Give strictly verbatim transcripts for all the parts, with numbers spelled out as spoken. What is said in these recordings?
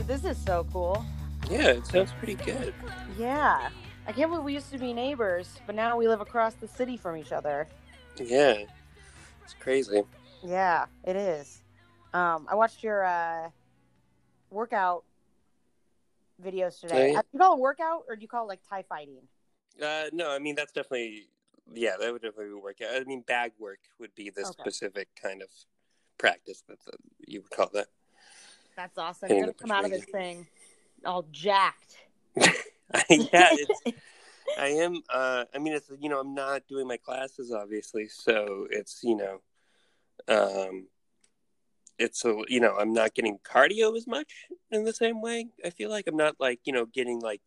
This is so cool. Yeah, it sounds pretty good. Yeah. I can't believe we used to be neighbors, but now we live across the city from each other. Yeah. It's crazy. Yeah, it is. Um, I watched your uh, workout videos today. Oh, yeah. Do you call it workout or do you call it like Thai fighting? Uh, no, I mean, that's definitely, yeah, that would definitely work out. I mean, bag work would be the Okay. specific kind of practice that the, you would call that. That's awesome. Hitting You're going the to come out of punch this thing all jacked. yeah, it's, I am, uh, I mean, it's, you know, I'm not doing my classes, obviously, so it's, you know, um, it's, a, you know, I'm not getting cardio as much in the same way. I feel like I'm not, like, you know, getting, like,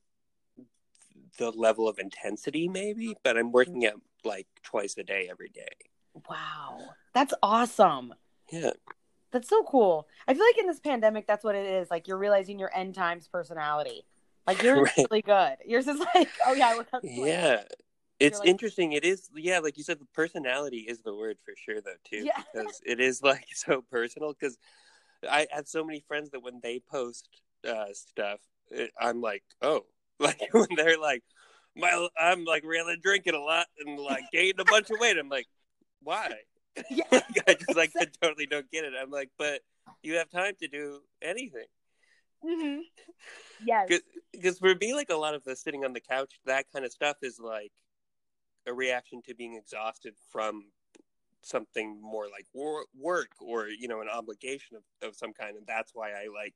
the level of intensity, maybe, but I'm working out, like, twice a day, every day. Wow. That's awesome. Yeah. That's so cool. I feel like in this pandemic, that's what it is. Like, you're realizing your end times personality. Like, yours Right. is really good. Yours is like, oh, yeah, I work out. Yeah. It's like, interesting. It is, yeah, like you said, the personality is the word for sure, though, too. Yeah. Because it is, like, so personal. Because I have so many friends that when they post uh, stuff, it, I'm like, oh. Like, when they're like, my, I'm, like, really drinking a lot and, like, gaining a bunch of weight. I'm like, why? Yeah. Like, I just, like, I totally don't get it. I'm like, but you have time to do anything. Mm-hmm. Yes. Because for me, like, a lot of the sitting on the couch, that kind of stuff is, like, a reaction to being exhausted from something more like wor- work or, you know, an obligation of, of some kind. And that's why I, like,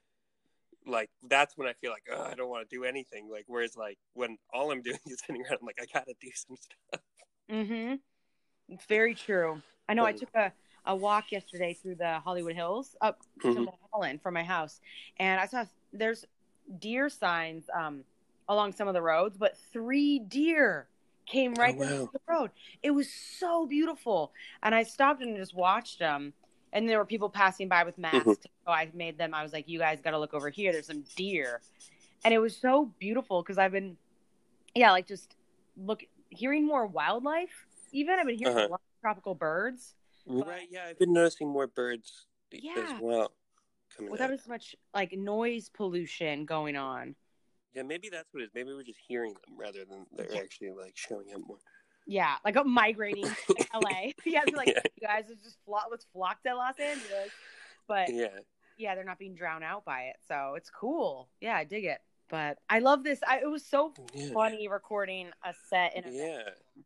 like, that's when I feel like, oh, I don't want to do anything. Like, whereas, like, when all I'm doing is sitting around, I'm like, I got to do some stuff. Mm-hmm. It's very true. I know um, I took a, a walk yesterday through the Hollywood Hills up mm-hmm. to Mulholland from my house. And I saw there's deer signs um, along some of the roads, but three deer came right oh, wow. down the road. It was so beautiful. And I stopped and just watched them. And there were people passing by with masks. Mm-hmm. So I made them, I was like, you guys got to look over here. There's some deer. And it was so beautiful because I've been, yeah, like just look, hearing more wildlife. Even I've been hearing uh-huh. a lot of tropical birds. Right, yeah, I've been noticing more birds yeah, as well. Coming without out. as much like noise pollution going on. Yeah, maybe that's what it is. Maybe we're just hearing them rather than they're yeah. actually like showing up more. Yeah, like uh, migrating to L A. Yeah, I'd be like, yeah. You guys are just flock, let's flock to Los Angeles. But yeah. yeah, they're not being drowned out by it. So it's cool. Yeah, I dig it. But I love this. I, it was so yeah. funny recording a set in a Yeah.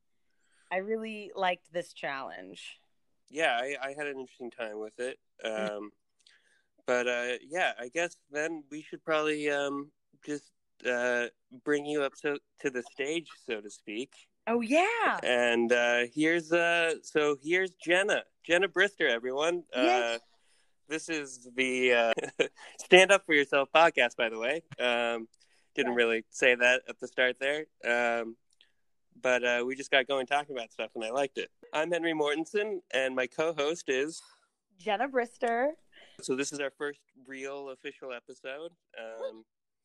I really liked this challenge. Yeah, I, I had an interesting time with it. Um, but uh, yeah, I guess then we should probably um, just uh, bring you up to, to the stage, so to speak. Oh, yeah. And uh, here's, uh, so here's Jenna. Jenna Brister, everyone. Yes. Uh, this is the uh, Stand Up For Yourself podcast, by the way. Um, didn't yes. really say that at the start there. Um, but uh, we just got going talking about stuff, and I liked it. I'm Henry Mortensen, and my co-host is... Jenna Brister. So this is our first real official episode. Um,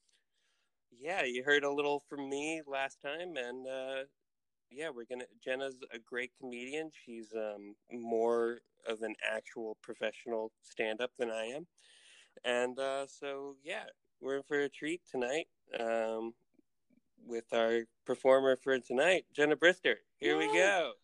yeah, you heard a little from me last time, and... Uh, Yeah, we're gonna. Jenna's a great comedian. She's um, more of an actual professional stand-up than I am, and uh, so yeah, we're in for a treat tonight um, with our performer for tonight, Jenna Brister. Here Yay. we go.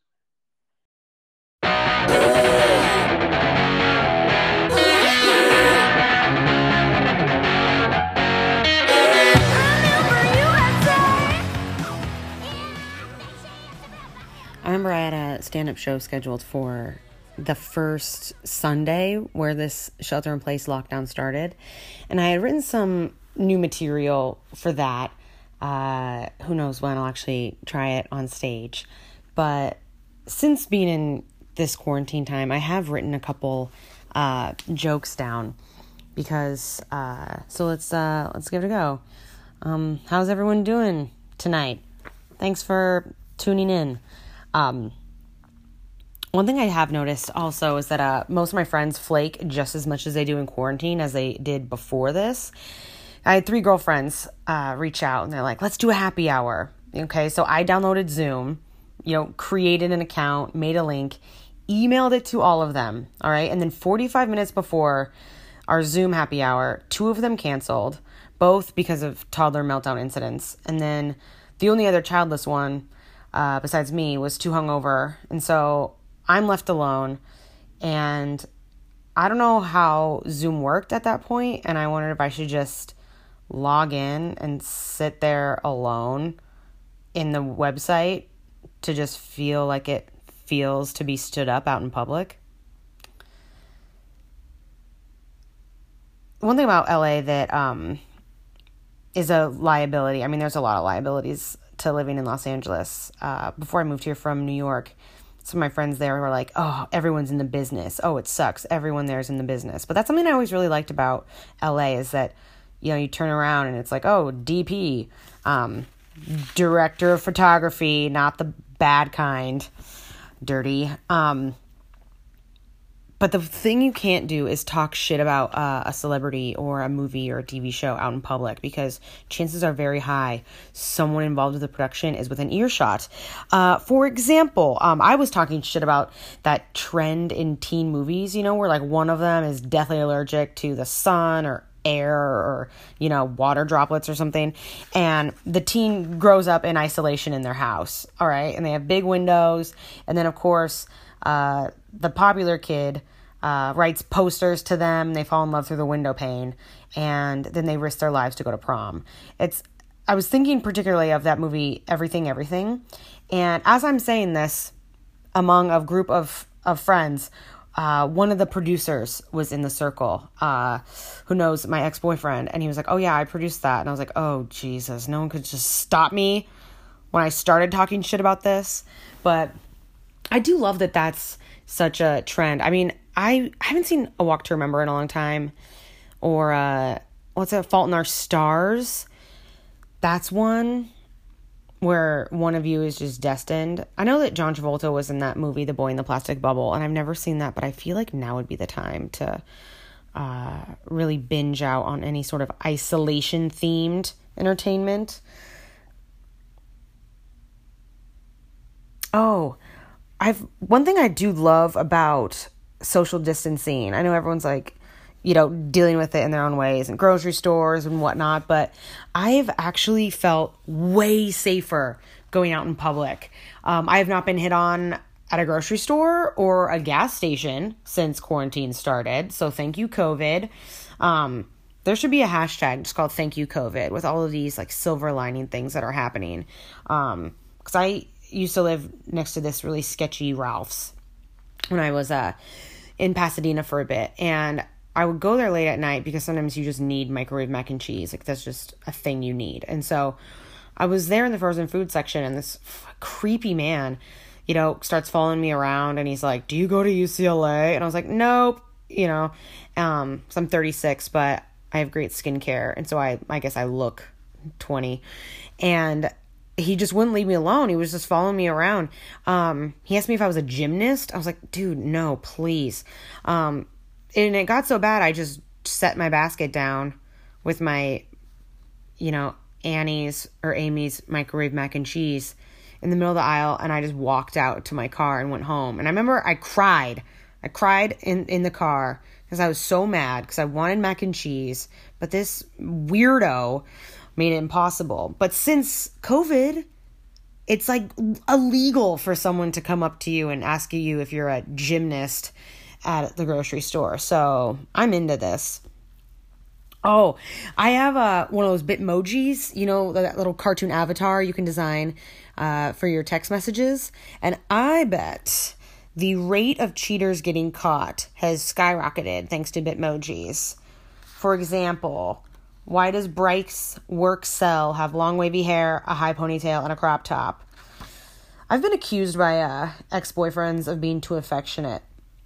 I remember I had a stand-up show scheduled for the first Sunday where this shelter-in-place lockdown started. And I had written some new material for that. Uh, who knows when I'll actually try it on stage. But since being in this quarantine time, I have written a couple uh, jokes down. Because, uh, so let's, uh, let's give it a go. Um, how's everyone doing tonight? Thanks for tuning in. Um, one thing I have noticed also is that uh, most of my friends flake just as much as they do in quarantine as they did before this. I had three girlfriends uh, reach out and they're like, let's do a happy hour. Okay, so I downloaded Zoom, you know, created an account, made a link, emailed it to all of them, all right? And then forty-five minutes before our Zoom happy hour. Two of them canceled, both because of toddler meltdown incidents. And then the only other childless one, uh, besides me, was too hungover. And so I'm left alone. And I don't know how Zoom worked at that point, and I wondered if I should just log in and sit there alone in the website to just feel like it feels to be stood up out in public. One thing about L A that um, is a liability, I mean, there's a lot of liabilities to living in Los Angeles. Uh, before I moved here from New York, some of my friends there were like, oh, everyone's in the business. Oh, it sucks. Everyone there is in the business. But that's something I always really liked about L A is that, you know, you turn around and it's like, oh, D P, um, director of photography, not the bad kind, dirty. Um, but the thing you can't do is talk shit about uh, a celebrity or a movie or a T V show out in public, because chances are very high someone involved with the production is within earshot. Uh, for example, um, I was talking shit about that trend in teen movies, you know, where like one of them is deathly allergic to the sun or air or, you know, water droplets or something. And the teen grows up in isolation in their house. All right. And they have big windows. And then, of course, uh, the popular kid uh, writes posters to them. They fall in love through the window pane. And then they risk their lives to go to prom. It's, I was thinking particularly of that movie, Everything, Everything. And as I'm saying this, among a group of, of friends, Uh, one of the producers was in the circle, uh, who knows my ex-boyfriend. And he was like, oh yeah, I produced that. And I was like, oh Jesus, no one could just stop me when I started talking shit about this. But I do love that that's such a trend. I mean, I, I haven't seen A Walk to Remember in a long time, or, uh, what's that, Fault in Our Stars. That's one where one of you is just destined. I know that John Travolta was in that movie, The Boy in the Plastic Bubble, and I've never seen that, but I feel like now would be the time to uh, really binge out on any sort of isolation-themed entertainment. Oh, I've one thing I do love about social distancing. I know everyone's like, you know, dealing with it in their own ways and grocery stores and whatnot, but I've actually felt way safer going out in public. Um, I have not been hit on at a grocery store or a gas station since quarantine started. So thank you, COVID. Um, there should be a hashtag just called Thank You, COVID, with all of these like silver lining things that are happening. Um, cause I used to live next to this really sketchy Ralph's when I was, uh, in Pasadena for a bit, and I would go there late at night because sometimes you just need microwave mac and cheese. Like, that's just a thing you need. And so I was there in the frozen food section, and this f- creepy man, you know, starts following me around, and he's like, do you go to U C L A? And I was like, nope, you know, um, so I'm thirty-six, but I have great skincare. And so I, I guess I look twenty, and he just wouldn't leave me alone. He was just following me around. Um, he asked me if I was a gymnast. I was like, dude, no, please. Um, And it got so bad, I just set my basket down with my, you know, Annie's or Amy's microwave mac and cheese in the middle of the aisle, and I just walked out to my car and went home. And I remember I cried. I cried in, in the car because I was so mad because I wanted mac and cheese, but this weirdo made it impossible. But since COVID, it's like illegal for someone to come up to you and ask you if you're a gymnast at the grocery store. So I'm into this. Oh, I have a, one of those Bitmojis, you know, that little cartoon avatar you can design uh, for your text messages. And I bet the rate of cheaters getting caught has skyrocketed thanks to Bitmojis. For example, why does Bryce work cell have long wavy hair, a high ponytail, and a crop top? I've been accused by uh, ex-boyfriends of being too affectionate.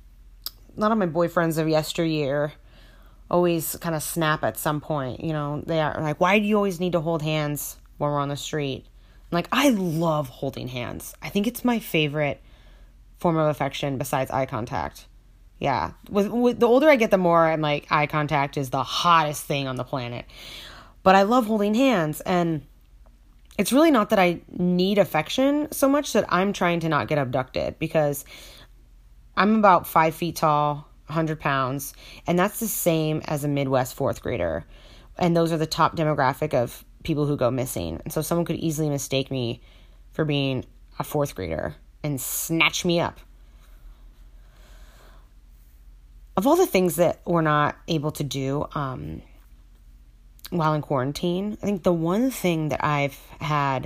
A lot of my boyfriends of yesteryear always kind of snap at some point. You know, they are like, why do you always need to hold hands when we're on the street? I'm like, I love holding hands. I think it's my favorite form of affection besides eye contact. Yeah. With, with the older I get, the more I'm like, eye contact is the hottest thing on the planet. But I love holding hands. And it's really not that I need affection so much that I'm trying to not get abducted, because I'm about five feet tall, one hundred pounds, and that's the same as a Midwest fourth grader. And those are the top demographic of people who go missing. And so someone could easily mistake me for being a fourth grader and snatch me up. Of all the things that we're not able to do um, while in quarantine, I think the one thing that I've had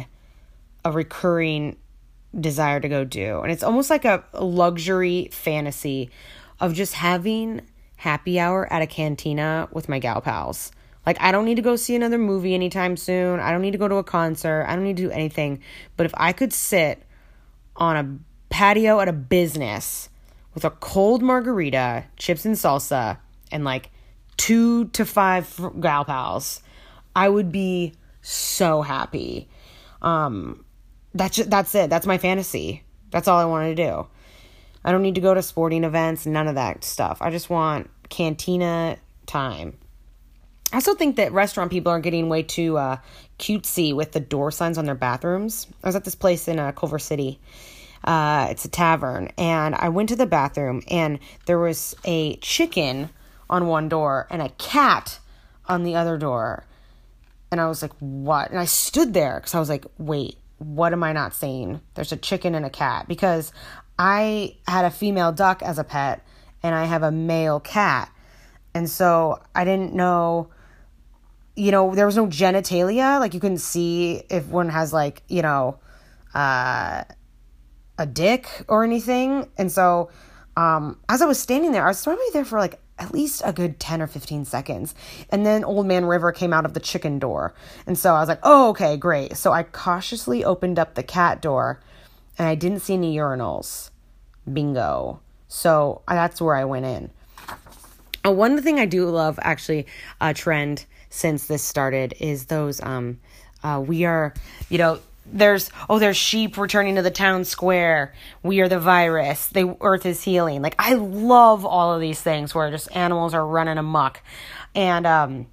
a recurring desire to go do, and it's almost like a luxury fantasy of just having happy hour at a cantina with my gal pals. Like, I don't need to go see another movie anytime soon. I don't need to go to a concert. I don't need to do anything. But if I could sit on a patio at a business with a cold margarita, chips and salsa, and like two to five gal pals, I would be so happy. Um, that's just, that's it. That's my fantasy. That's all I want to do. I don't need to go to sporting events, none of that stuff. I just want cantina time. I also think that restaurant people are getting way too uh, cutesy with the door signs on their bathrooms. I was at this place in uh, Culver City. Uh, it's a tavern. And I went to the bathroom, and there was a chicken on one door and a cat on the other door. And I was like, what? And I stood there because I was like, wait, what am I not seeing? There's a chicken and a cat. Because I had a female duck as a pet, and I have a male cat. And so I didn't know, you know, there was no genitalia. Like, you couldn't see if one has, like, you know, uh, a dick or anything. And so um, as I was standing there, I was probably there for, like, at least a good ten or fifteen seconds. And then Old Man River came out of the chicken door. And so I was like, oh, okay, great. So I cautiously opened up the cat door, and I didn't see any urinals. Bingo. So that's where I went in. Uh, one thing I do love, actually, a trend since this started is those, um, uh, we are, you know, there's, oh, there's sheep returning to the town square. We are the virus. The earth is healing. Like, I love all of these things where just animals are running amok. And, um,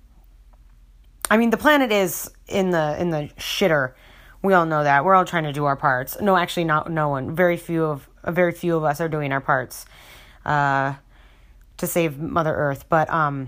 I mean, the planet is in the, in the shitter. We all know that. We're all trying to do our parts. No, actually, not, no one. Very few of, very few of us are doing our parts, uh, to save Mother Earth. But, um,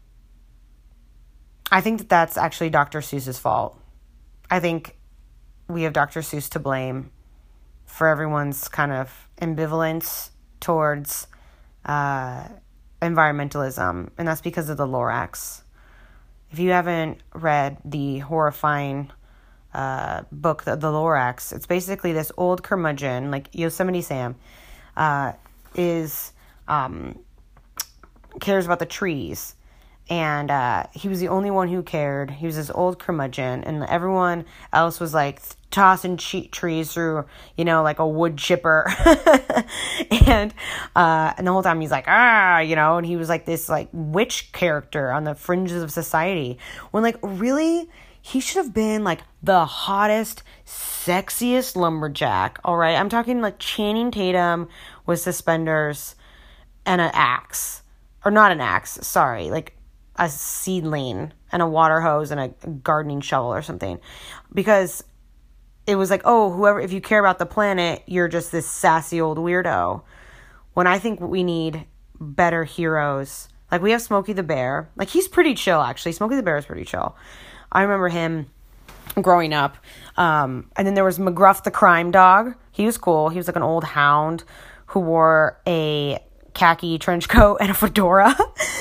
I think that that's actually Doctor Seuss's fault. I think we have Doctor Seuss to blame for everyone's kind of ambivalence towards uh, environmentalism, and that's because of the Lorax. If you haven't read the horrifying uh, book, The, the Lorax, it's basically this old curmudgeon, like Yosemite Sam, uh, is um, cares about the trees. And uh, he was the only one who cared. He was this old curmudgeon, and everyone else was like tossing che- trees through, you know, like a wood chipper. and uh, and the whole time he's like, ah, you know, and he was like this like witch character on the fringes of society. When like really, he should have been like the hottest, sexiest lumberjack. All right, I'm talking like Channing Tatum with suspenders and an axe, or not an axe. Sorry, like a seedling and a water hose and a gardening shovel or something, because it was like, oh, whoever, if you care about the planet, you're just this sassy old weirdo. When I think we need better heroes, like we have Smokey the Bear, like he's pretty chill actually. Smokey the Bear is pretty chill. I remember him growing up. Um, and then there was McGruff the crime dog. He was cool. He was like an old hound who wore a khaki trench coat and a fedora.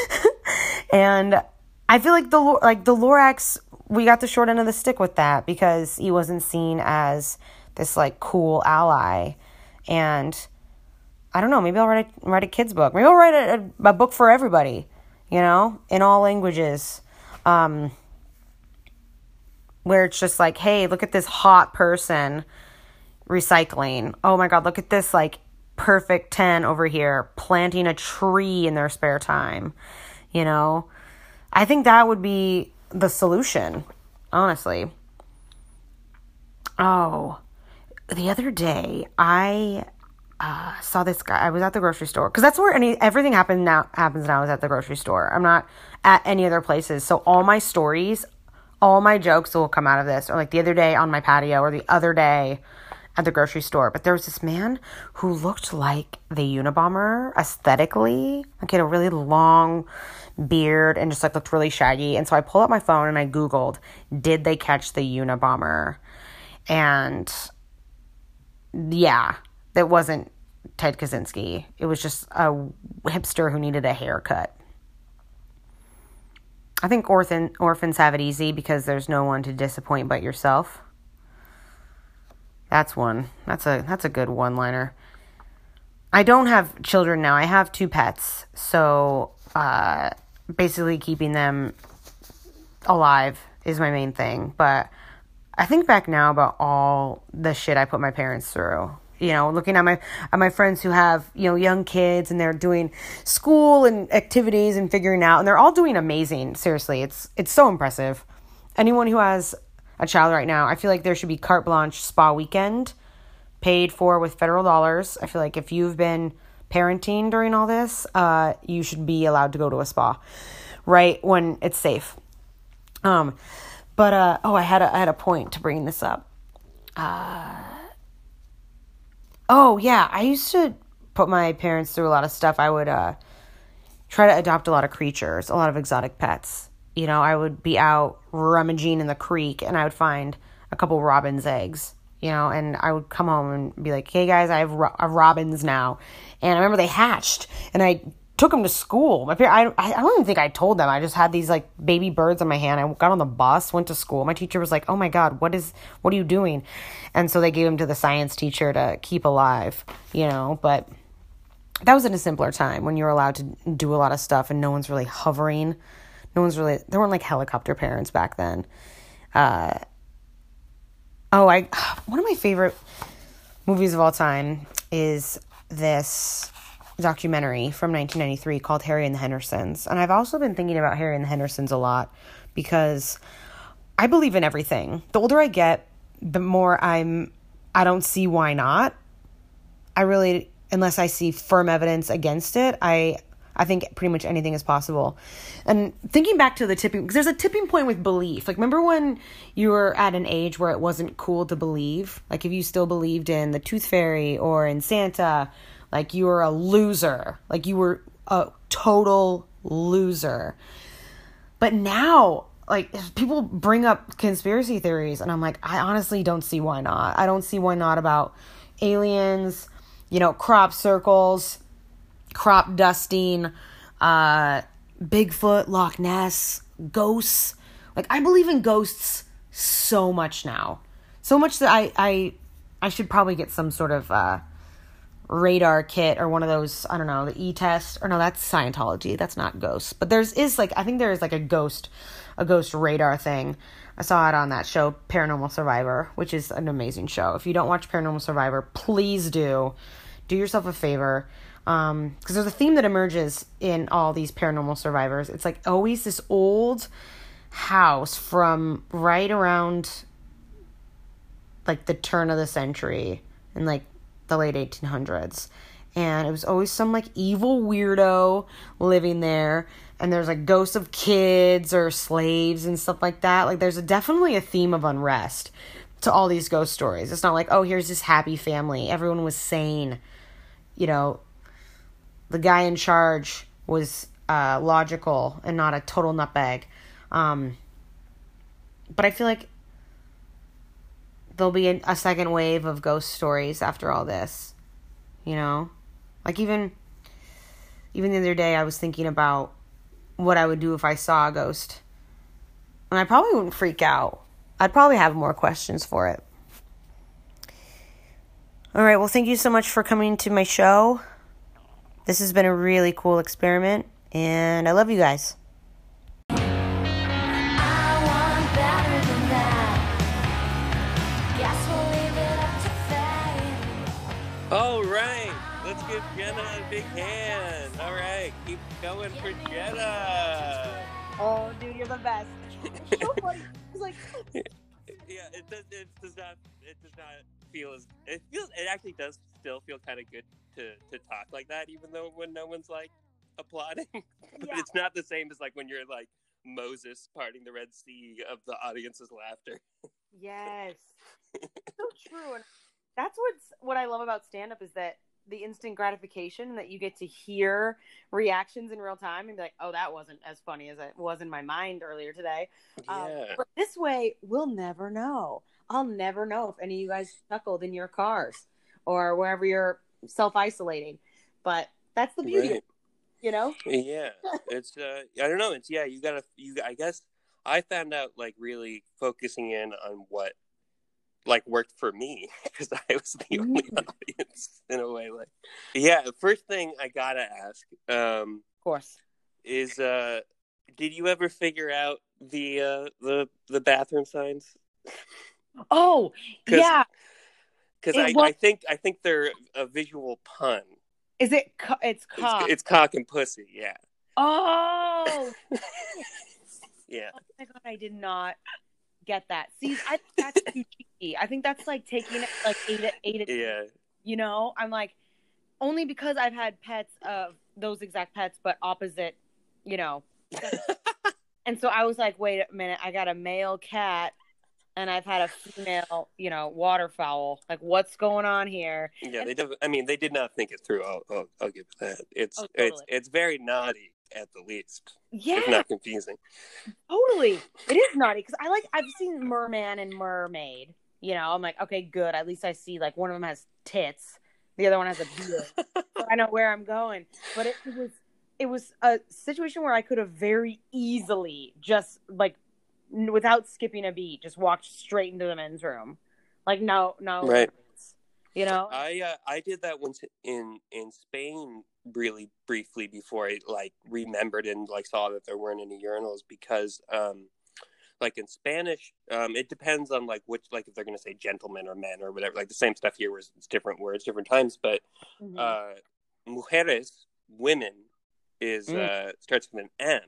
And I feel like the like the Lorax, we got the short end of the stick with that because he wasn't seen as this like cool ally. And I don't know, maybe I'll write a, write a kid's book. Maybe I'll write a, a, a book for everybody, you know, in all languages. Um, where it's just like, hey, look at this hot person recycling. Oh my God, look at this like perfect ten over here planting a tree in their spare time. You know, I think that would be the solution, honestly. Oh, the other day I uh, saw this guy. I was at the grocery store because that's where any everything happens now. Happens now is at the grocery store. I'm not at any other places, so all my stories, all my jokes will come out of this. Or like the other day on my patio, or the other day at the grocery store, but there was this man who looked like the Unabomber aesthetically. Like he had a really long beard and just like looked really shaggy. And so I pulled out my phone and I Googled, did they catch the Unabomber? And yeah, it wasn't Ted Kaczynski. It was just a hipster who needed a haircut. I think orphan, orphans have it easy because there's no one to disappoint but yourself. That's one. That's a that's a good one-liner. I don't have children now. I have two pets. So uh, basically keeping them alive is my main thing. But I think back now about all the shit I put my parents through. You know, looking at my at my friends who have, you know, young kids and they're doing school and activities and figuring out, and they're all doing amazing. Seriously, it's it's so impressive. Anyone who has a child right now, I feel like there should be carte blanche spa weekend paid for with federal dollars. I feel like if you've been parenting during all this, uh, you should be allowed to go to a spa, right, when it's safe. Um, but uh, oh, I had a, I had a point to bring this up. Uh. Oh, yeah, I used to put my parents through a lot of stuff. I would uh, try to adopt a lot of creatures, a lot of exotic pets. You know, I would be out rummaging in the creek, and I would find a couple robin's eggs, you know, and I would come home and be like, hey, guys, I have, ro- I have robins now. And I remember they hatched, and I took them to school. My parents, I, I don't even think I told them. I just had these, like, baby birds in my hand. I got on the bus, went to school. My teacher was like, oh, my God, what is, what are you doing? And so they gave them to the science teacher to keep alive, you know, but that was in a simpler time when you were allowed to do a lot of stuff and no one's really hovering. No one's really, there weren't like helicopter parents back then. Uh, oh, I, one of my favorite movies of all time is this documentary from nineteen ninety-three called Harry and the Hendersons. And I've also been thinking about Harry and the Hendersons a lot because I believe in everything. The older I get, the more I'm, I don't see why not. I really, unless I see firm evidence against it, I, I think pretty much anything is possible. And thinking back to the tipping, because there's a tipping point with belief. Like, remember when you were at an age where it wasn't cool to believe? Like, if you still believed in the Tooth Fairy or in Santa, like, you were a loser. Like, you were a total loser. But now, like, people bring up conspiracy theories, and I'm like, I honestly don't see why not. I don't see why not about aliens, you know, crop circles, crop dusting, uh, Bigfoot, Loch Ness, ghosts. Like, I believe in ghosts so much now. So much that I, I, I should probably get some sort of, uh, radar kit or one of those, I don't know, the E-test, or no, that's Scientology. That's not ghosts. But there's is like, I think there is like a ghost, a ghost radar thing. I saw it on that show, Paranormal Survivor, which is an amazing show. If you don't watch Paranormal Survivor, please do. Do yourself a favor. Um, because there's a theme that emerges in all these Paranormal Survivors. It's like always this old house from right around like the turn of the century and like the late eighteen hundreds, and it was always some like evil weirdo living there, and there's like ghosts of kids or slaves and stuff like that. Like, there's a, definitely a theme of unrest to all these ghost stories. It's not like, oh, here's this happy family, everyone was sane, you know, the guy in charge was uh logical and not a total nutbag. Um but I feel like there'll be a, a second wave of ghost stories after all this, you know? Like, even, even the other day, I was thinking about what I would do if I saw a ghost. And I probably wouldn't freak out. I'd probably have more questions for it. All right, well, thank you so much for coming to my show. This has been a really cool experiment, and I love you guys. All right, let's give Jenna a big hand. All right, keep going for Jenna. Oh, dude, you're the best. It's so funny. It's like, yeah, it does. It does not. It does not feel as. It feels. It actually does still feel kind of good to to talk like that, even though when no one's like applauding. But yeah. It's not the same as like when you're like Moses parting the Red Sea of the audience's laughter. Yes, so true. And that's what's what I love about stand-up is that the instant gratification that you get to hear reactions in real time and be like, oh, that wasn't as funny as it was in my mind earlier today. Yeah. Um, but this way, we'll never know. I'll never know if any of you guys chuckled in your cars or wherever you're self-isolating. But that's the beauty, right. you know? Yeah. It's, uh, I don't know. It's, yeah, you gotta, you, I guess I found out, like, really focusing in on what, like, worked for me because I was the only audience in a way. Like, yeah, the first thing I gotta ask, um, of course, is uh, did you ever figure out the uh, the the bathroom signs? Oh, Cause, yeah. Because I, I think I think they're a visual pun. Is it? Co- it's cock. It's, it's cock and pussy. Yeah. Oh. Yeah. Oh my god, I did not get that. See, I think that's too cheeky. I think that's like taking it like eight at eight. At yeah. You know, I'm like, only because I've had pets of those exact pets, but opposite. You know. And so I was like, wait a minute, I got a male cat. And I've had a female, you know, waterfowl. Like, what's going on here? Yeah, and- they. Did, I mean, they did not think it through. I'll, I'll, I'll give it that. It's, oh, totally. it's, it's very naughty at the least. Yeah, it's not confusing. Totally, it is naughty because I like. I've seen Merman and Mermaid. You know, I'm like, okay, good. At least I see like one of them has tits, the other one has a beard. So I know where I'm going. But it, it was, it was a situation where I could have very easily just like. Without skipping a beat, just walked straight into the men's room. Like, no, no. Right. You know? I uh, I did that once in, in Spain really briefly before I, like, remembered and, like, saw that there weren't any urinals because, um, like, in Spanish, um, it depends on, like, which, like, if they're going to say gentlemen or men or whatever. Like, the same stuff here was it's different words, different times. But mm-hmm. uh, mujeres, women, is mm. uh, starts with an M.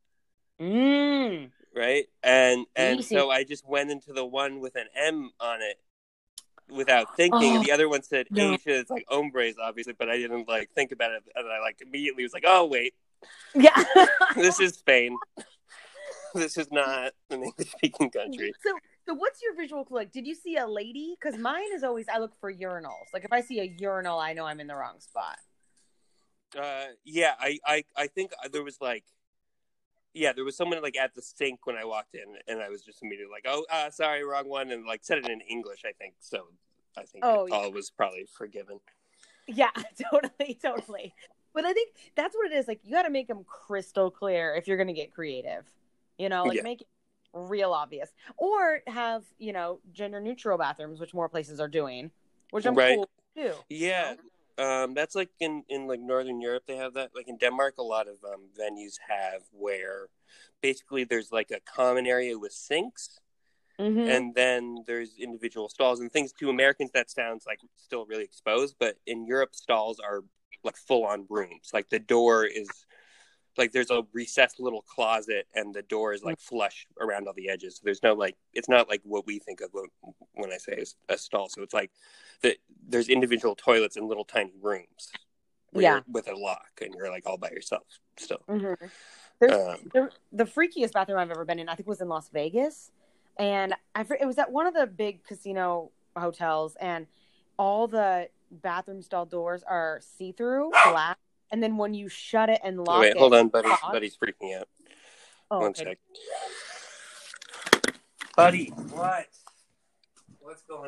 Mm. Right, and and Easy. So I just went into the one with an M on it without thinking. Oh, the other one said no. Asia. It's like hombres, obviously, but I didn't like think about it, and I like immediately was like, oh wait, yeah, this is Spain. This is not an English-speaking country. So, so what's your visual clue? Like, did you see a lady? Because mine is always I look for urinals. Like if I see a urinal, I know I'm in the wrong spot. Uh, yeah, I, I, I think there was like. Yeah, there was someone like at the sink when I walked in, and I was just immediately like, "Oh, uh, sorry, wrong one," and like said it in English. I think so. I think oh, all yeah. was probably forgiven. Yeah, totally, totally. But I think that's what it is. Like, you got to make them crystal clear if you're going to get creative. You know, like yeah. make it real obvious, or have you know gender neutral bathrooms, which more places are doing, which I'm right. cool too. Yeah. You know? Um, that's like in, in like Northern Europe, they have that. Like in Denmark, a lot of um, venues have where basically there's like a common area with sinks, mm-hmm. and then there's individual stalls and things. To Americans, that sounds like still really exposed, but in Europe, stalls are like full on rooms. Like the door is like there's a recessed little closet, and the door is like flush around all the edges. So there's no like it's not like what we think of when, when I say a stall. So it's like the, there's individual toilets in little tiny rooms, yeah, with a lock, and you're like all by yourself still. Mm-hmm. There's um, the, the freakiest bathroom I've ever been in, I think, was in Las Vegas, and I it was at one of the big casino hotels, and all the bathroom stall doors are see through black. And then when you shut it and lock Wait, it... Wait, hold on, buddy. Off. Buddy's freaking out. Oh, One okay. sec. Buddy, what? What's going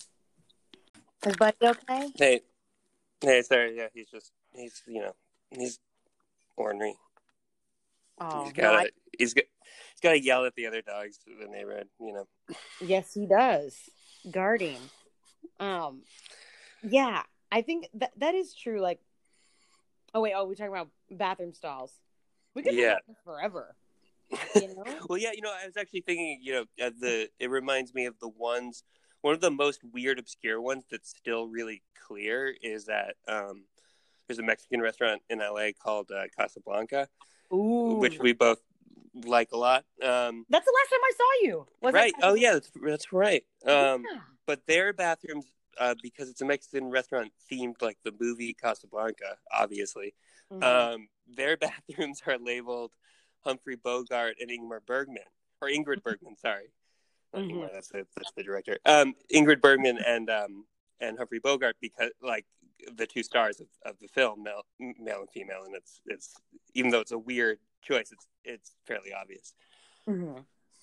on? Is Buddy okay? Hey. Hey, sorry. Yeah, he's just... He's, you know... He's ornery. Oh, he's got to... I... He's got... He's got to yell at the other dogs in the neighborhood, you know. Yes, he does. Guarding. Um, yeah, I think that that is true. Like, oh wait, oh, we're talking about bathroom stalls. We could yeah. do that forever. You know? Well, yeah, you know, I was actually thinking, you know, uh, the it reminds me of the ones. One of the most weird, obscure ones that's still really clear is that um, there's a Mexican restaurant in L A called uh, Casablanca, Ooh. which we both like a lot. Um, that's the last time I saw you. Was right? Oh, yeah, that's, that's right. Um, yeah. But their bathrooms. Uh, because it's a Mexican restaurant themed like the movie Casablanca, obviously. Mm-hmm. Um, their bathrooms are labeled Humphrey Bogart and Ingmar Bergman, or Ingrid Bergman, sorry. Not mm-hmm. Ingmar, that's the, that's the director. Um, Ingrid Bergman and um, and Humphrey Bogart, because like the two stars of, of the film, male, male and female, and it's it's even though it's a weird choice, it's it's fairly obvious. Mm-hmm.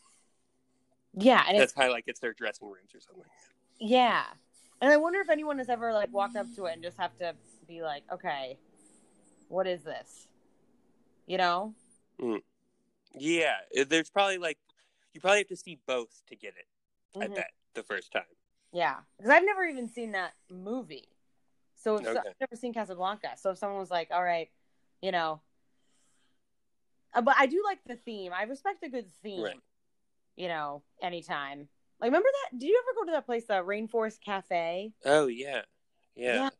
Yeah, and that's it's kind of like it's their dressing rooms or something. Yeah, and I wonder if anyone has ever like walked up to it and just have to be like, okay, what is this? You know? Mm. Yeah, there's probably like you probably have to see both to get it. Mm-hmm. I bet the first time. Yeah, because I've never even seen that movie. So if okay. so, I've never seen Casablanca. So if someone was like, all right, you know, uh, but I do like the theme. I respect a good theme. Right. You know, anytime. Like, remember that? Did you ever go to that place, the Rainforest Cafe? Oh yeah, yeah. yeah.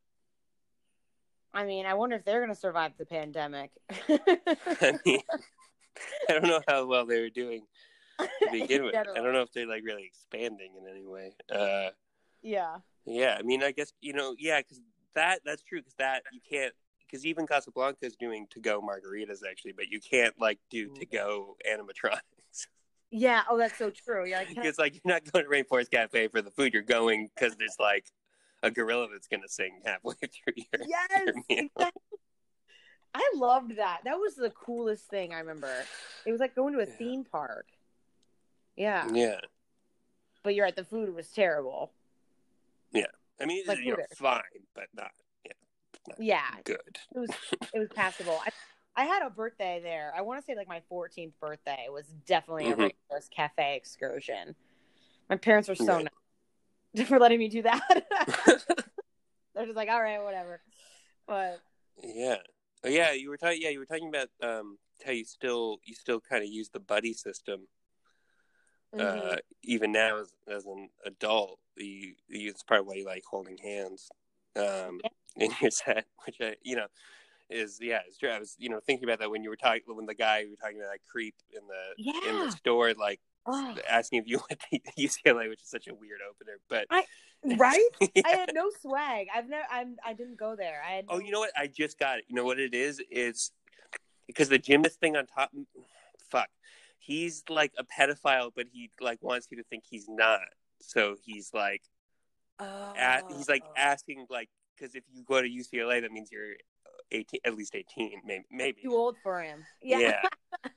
I mean, I wonder if they're gonna survive the pandemic. I mean, I don't know how well they were doing to begin with. I don't know if they're like really expanding in any way. Uh, yeah. Yeah, I mean, I guess you know, yeah, because that that's true. Because that you can't. Because even Casablanca is doing to-go margaritas actually, but you can't like do to-go animatronics. Yeah. Oh, that's so true. Yeah. Like, it's I... like you're not going to Rainforest Cafe for the food. You're going because there's like a gorilla that's going to sing halfway through your, yes, your meal. Exactly. I loved that. That was the coolest thing I remember. It was like going to a yeah. theme park. Yeah. Yeah. But you're right. The food was terrible. Yeah. I mean, like, you're fine, but not, yeah, not yeah. good. It was it was passable. I, I had a birthday there. I want to say like my fourteenth birthday was definitely mm-hmm. a Rainforest Cafe excursion. My parents were so right. nice for letting me do that. They're just like, all right, whatever. But yeah, oh, yeah, you were talking. Yeah, you were talking about um, how you still you still kind of use the buddy system, mm-hmm. uh, even now as as an adult. You, you it's part of why you like holding hands um, yeah. in your set, which I you know. Is yeah, it's true. I was you know thinking about that when you were talking when the guy you were talking about that creep in the yeah. in the store, like oh. asking if you went to U C L A, which is such a weird opener. But I, right, yeah. I had no swag. I've never. I'm. I didn't go there. I had. No... Oh, you know what? I just got it. You know what it is? It's because the gymnast thing on top. Fuck, he's like a pedophile, but he like wants you to think he's not. So he's like, oh. at, he's like asking like because if you go to U C L A, that means you're. eighteen, at least eighteen, maybe. maybe. Too old for him. Yeah. yeah.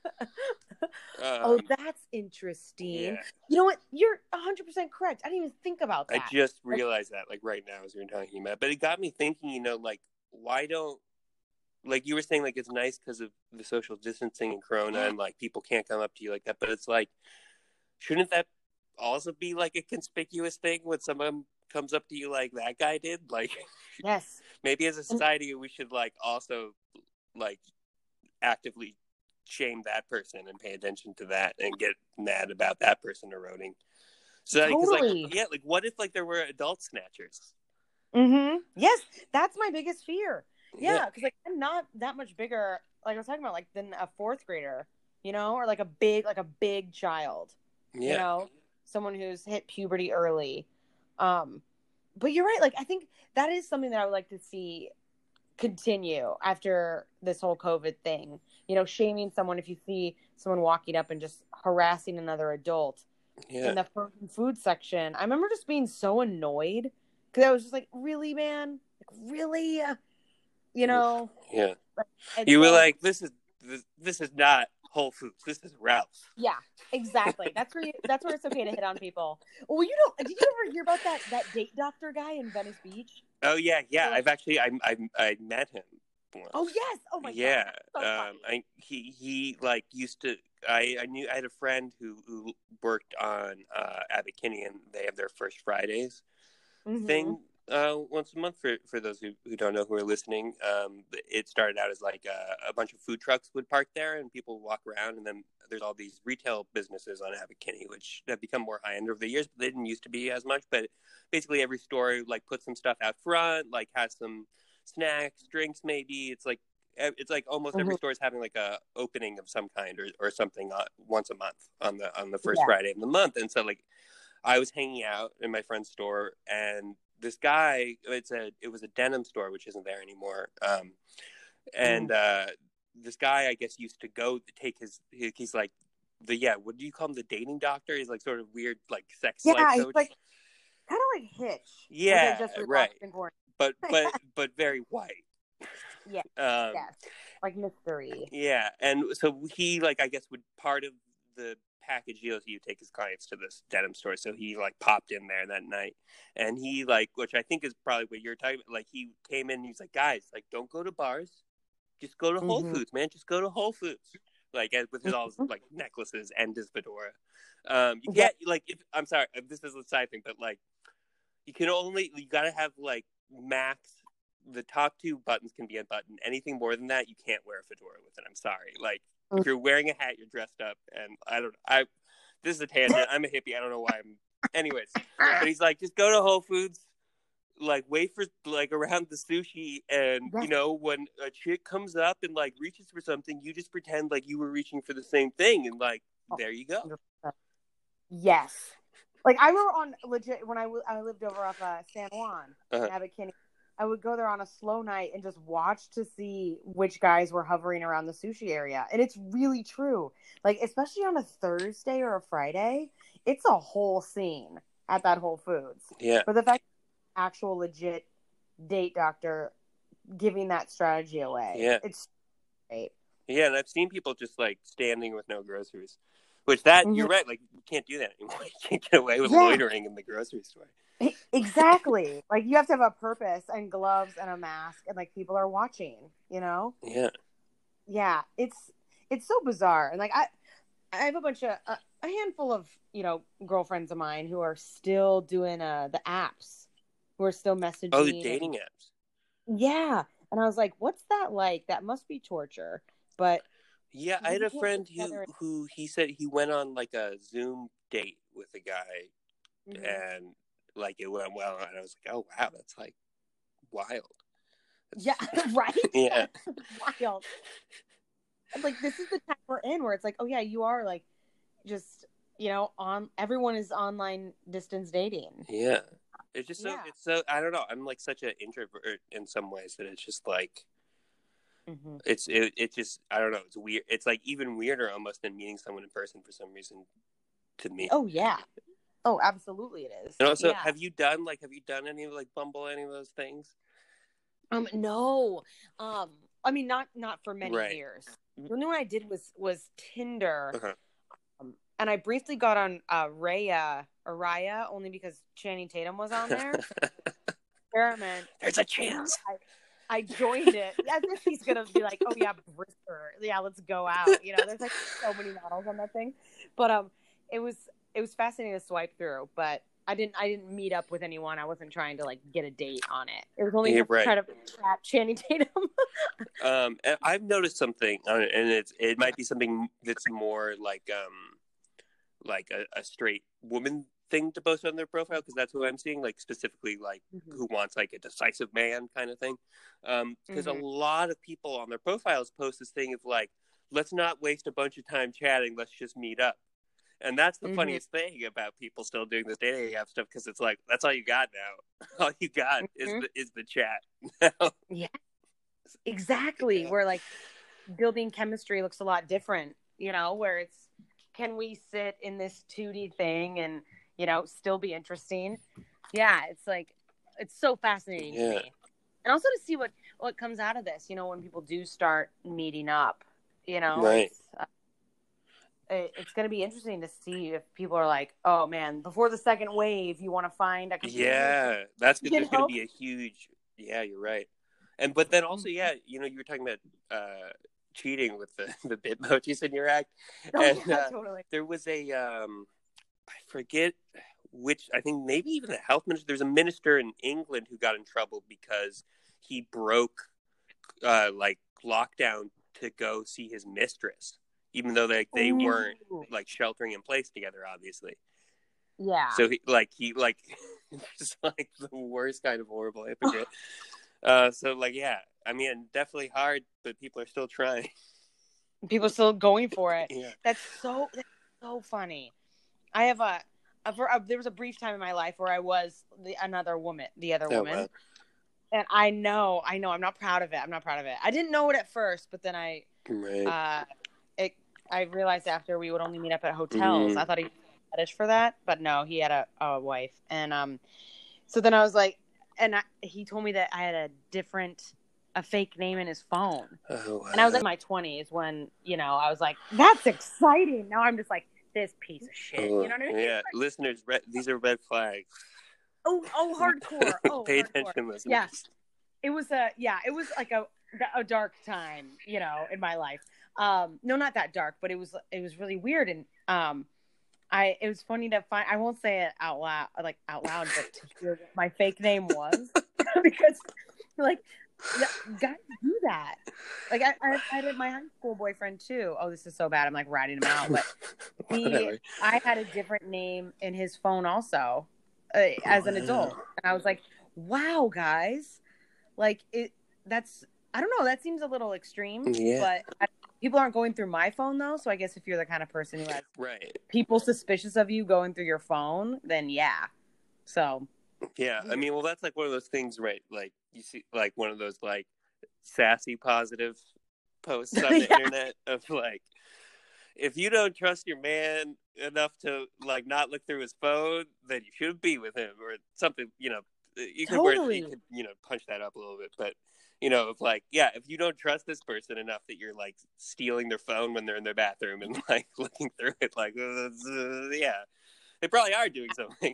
um, oh, that's interesting. Yeah. You know what? You're one hundred percent correct. I didn't even think about that. I just realized that, like, right now as we were talking about it. But it got me thinking, you know, like, why don't, like, you were saying, like, it's nice because of the social distancing and Corona yeah. and, like, people can't come up to you like that. But it's like, shouldn't that also be, like, a conspicuous thing when someone comes up to you like that guy did? Like, yes. Maybe as a society, we should, like, also, like, actively shame that person and pay attention to that and get mad about that person eroding. So, totally. like, yeah, like, what if, like, there were adult snatchers? Mm-hmm. Yes, that's my biggest fear. Yeah, because, yeah. like, I'm not that much bigger, like I was talking about, like, than a fourth grader, you know, or, like, a big, like, a big child, yeah. you know, someone who's hit puberty early. Um, but you're right. Like, I think that is something that I would like to see continue after this whole COVID thing, you know, shaming someone if you see someone walking up and just harassing another adult yeah. in the food section. I remember just being so annoyed because I was just like, really, man? Like, really? You know? Yeah. Like, you were so, like, this is, this, this is not Whole Foods. This is Ralph's. Yeah, exactly. That's where you, that's where it's okay to hit on people. Well, you know, did you ever hear about that that date doctor guy in Venice Beach? Oh yeah, yeah. So, I've actually I I I met him once. Oh yes. Oh my yeah. god. Yeah. So um, I he he like used to. I I knew I had a friend who who worked on uh, Abbot Kinney, and they have their First Fridays mm-hmm. thing. Uh, once a month for, for those who, who don't know who are listening. Um, it started out as like a, a bunch of food trucks would park there and people would walk around, and then there's all these retail businesses on Abbot Kinney, which have become more high end over the years, but they didn't used to be as much. But basically every store like puts some stuff out front, like has some snacks, drinks, maybe. It's like it's like almost mm-hmm. every store is having like a opening of some kind or, or something uh, once a month on the on the first yeah. Friday of the month. And so like I was hanging out in my friend's store, and this guy, it's a, it was a denim store, which isn't there anymore. Um, and, mm. uh, this guy, I guess, used to go to take his, his, he's like the, yeah, what do you call him? The dating doctor? He's like sort of weird, like sex yeah, life he's coach. like, kind of like Hitch. Yeah, just right. But but but very white. Yeah. Um, yes. Like mystery. Yeah, and so he like I guess would part of the package deal he would take his clients to this denim store. So he like popped in there that night, and he like, which I think is probably what you're talking about. Like he came in, and he's like, guys, like don't go to bars, just go to Whole mm-hmm. Foods, man. Just go to Whole Foods. Like with his all his, like necklaces and his fedora. Um, you can't like if I'm sorry, this is a side thing, but like you can only you gotta have like max. The top two buttons can be unbuttoned. Anything more than that, you can't wear a fedora with it. I'm sorry. Like if you're wearing a hat, you're dressed up, and I don't. I this is a tangent. I'm a hippie. I don't know why I'm. Anyways, but he's like, just go to Whole Foods, like wait for like around the sushi, and you know when a chick comes up and like reaches for something, you just pretend like you were reaching for the same thing, and like there you go. Yes, like I remember on legit when I, w- I lived over off uh, San Juan uh-huh. in Abbot Kinney. I would go there on a slow night and just watch to see which guys were hovering around the sushi area. And it's really true. Like, especially on a Thursday or a Friday, it's a whole scene at that Whole Foods. Yeah. But the fact that actual legit date doctor giving that strategy away. Yeah. It's great. Yeah, and I've seen people just, like, standing with no groceries. Which that, mm-hmm. you're right, like, you can't do that anymore. You can't get away with yeah. loitering in the grocery store. Exactly. Like you have to have a purpose and gloves and a mask and like people are watching, you know? Yeah. Yeah. It's, it's so bizarre. And like, I, I have a bunch of, uh, a handful of, you know, girlfriends of mine who are still doing, uh, the apps, who are still messaging. Oh, the dating and, apps. Yeah. And I was like, what's that like? That must be torture. But yeah, I had a friend who, who he said he went on like a Zoom date with a guy mm-hmm. and like it went well, and I was like, "Oh wow, that's like wild." That's... Yeah, right. Yeah, wild. Like this is the time we're in, where it's like, "Oh yeah, you are like just you know on everyone is online distance dating." Yeah, it's just so yeah. it's so I don't know. I'm like such an introvert in some ways that it's just like mm-hmm. it's it it just I don't know. It's weird. It's like even weirder almost than meeting someone in person for some reason. To me. Oh yeah. Oh, absolutely, it is. And also, yeah. have you done like have you done any of like Bumble, any of those things? Um, no. Um, I mean, not not for many right. years. The only one I did was was Tinder, uh-huh. um, and I briefly got on uh, Raya or Raya only because Channing Tatum was on there. Experiment. There's a chance. I, I joined it. As if he's gonna be like, oh yeah, Brister, yeah, let's go out. You know, there's like so many models on that thing, but um, it was. It was fascinating to swipe through, but I didn't. I didn't meet up with anyone. I wasn't trying to like get a date on it. It was only yeah, to right. try to trap Channing Tatum. um, and I've noticed something, and it's it might be something that's more like um, like a, a straight woman thing to post on their profile because that's what I'm seeing. Like specifically, like mm-hmm. who wants like a decisive man kind of thing. Um, because mm-hmm. a lot of people on their profiles post this thing of like, let's not waste a bunch of time chatting. Let's just meet up. And that's the mm-hmm. funniest thing about people still doing this dating app stuff because it's like that's all you got now. All you got mm-hmm. is the is the chat. Yeah, exactly. Yeah. Where like building chemistry looks a lot different, you know. Where it's can we sit in this two D thing and you know still be interesting? Yeah, it's like it's so fascinating yeah. to me, and also to see what what comes out of this. You know, when people do start meeting up, you know. Right. It's, uh, it's going to be interesting to see if people are like, oh man, before the second wave, you want to find a computer. Yeah, that's good. There's going to be a huge, yeah, you're right. And, but then also, yeah, you know, you were talking about uh, cheating with the, the Bitmojis in your act. Oh, and yeah, uh, totally. There was a, um, I forget which, I think maybe even the health minister, there's a minister in England who got in trouble because he broke, uh, like, lockdown to go see his mistress. Even though they they Ooh. weren't like sheltering in place together, obviously. Yeah. So he like he like just like the worst kind of horrible hypocrite. uh, so like yeah, I mean definitely hard, but people are still trying. People are still going for it. Yeah. That's so that's so funny. I have a, a, a there was a brief time in my life where I was the another woman, the other oh, woman. Wow. And I know, I know, I'm not proud of it. I'm not proud of it. I didn't know it at first, but then I, right. uh, it, I realized after we would only meet up at hotels. Mm. I thought he fetish for that, but no, he had a, a wife. And um, so then I was like, and I, he told me that I had a different, a fake name in his phone. Oh, wow. And I was in my twenties when, you know, I was like, that's exciting. Now I'm just like, this piece of shit. Oh, you know what I mean? Yeah, listeners, red, these are red flags. Oh, oh, hardcore. Oh, Pay hardcore. attention, listeners. Yeah. It was a, yeah, it was like a, a dark time, you know, in my life. Um, no, not that dark, but it was, it was really weird. And, um, I, it was funny to find, I won't say it out loud, like out loud, but to hear what my fake name was because like, guys do that. Like I, I, I had my high school boyfriend too. Oh, this is so bad. I'm like ratting him out, but he, I had a different name in his phone also uh, as an adult. And I was like, wow, guys, like it, that's, I don't know. That seems a little extreme, yeah. but I, people aren't going through my phone though. So I guess if you're the kind of person who has right. people suspicious of you going through your phone, then yeah. So. Yeah, I mean, well, that's like one of those things, right? Like you see, like one of those like sassy positive posts on the yeah. internet of like, if you don't trust your man enough to like not look through his phone, then you shouldn't be with him or something. You know, you could totally. word, you could you know punch that up a little bit, but you know, if like yeah, if you don't trust this person enough that you're like stealing their phone when they're in their bathroom and like looking through it, like uh, yeah, they probably are doing something.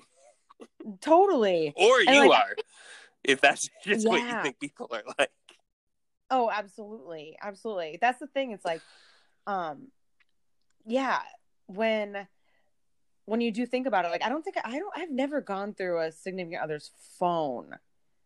Totally. Or and you like, are, if that's just yeah. what you think people are like. Oh, absolutely. Absolutely. That's the thing. It's like, um, yeah, when, when you do think about it, like, I don't think, I don't, I've never gone through a significant other's phone.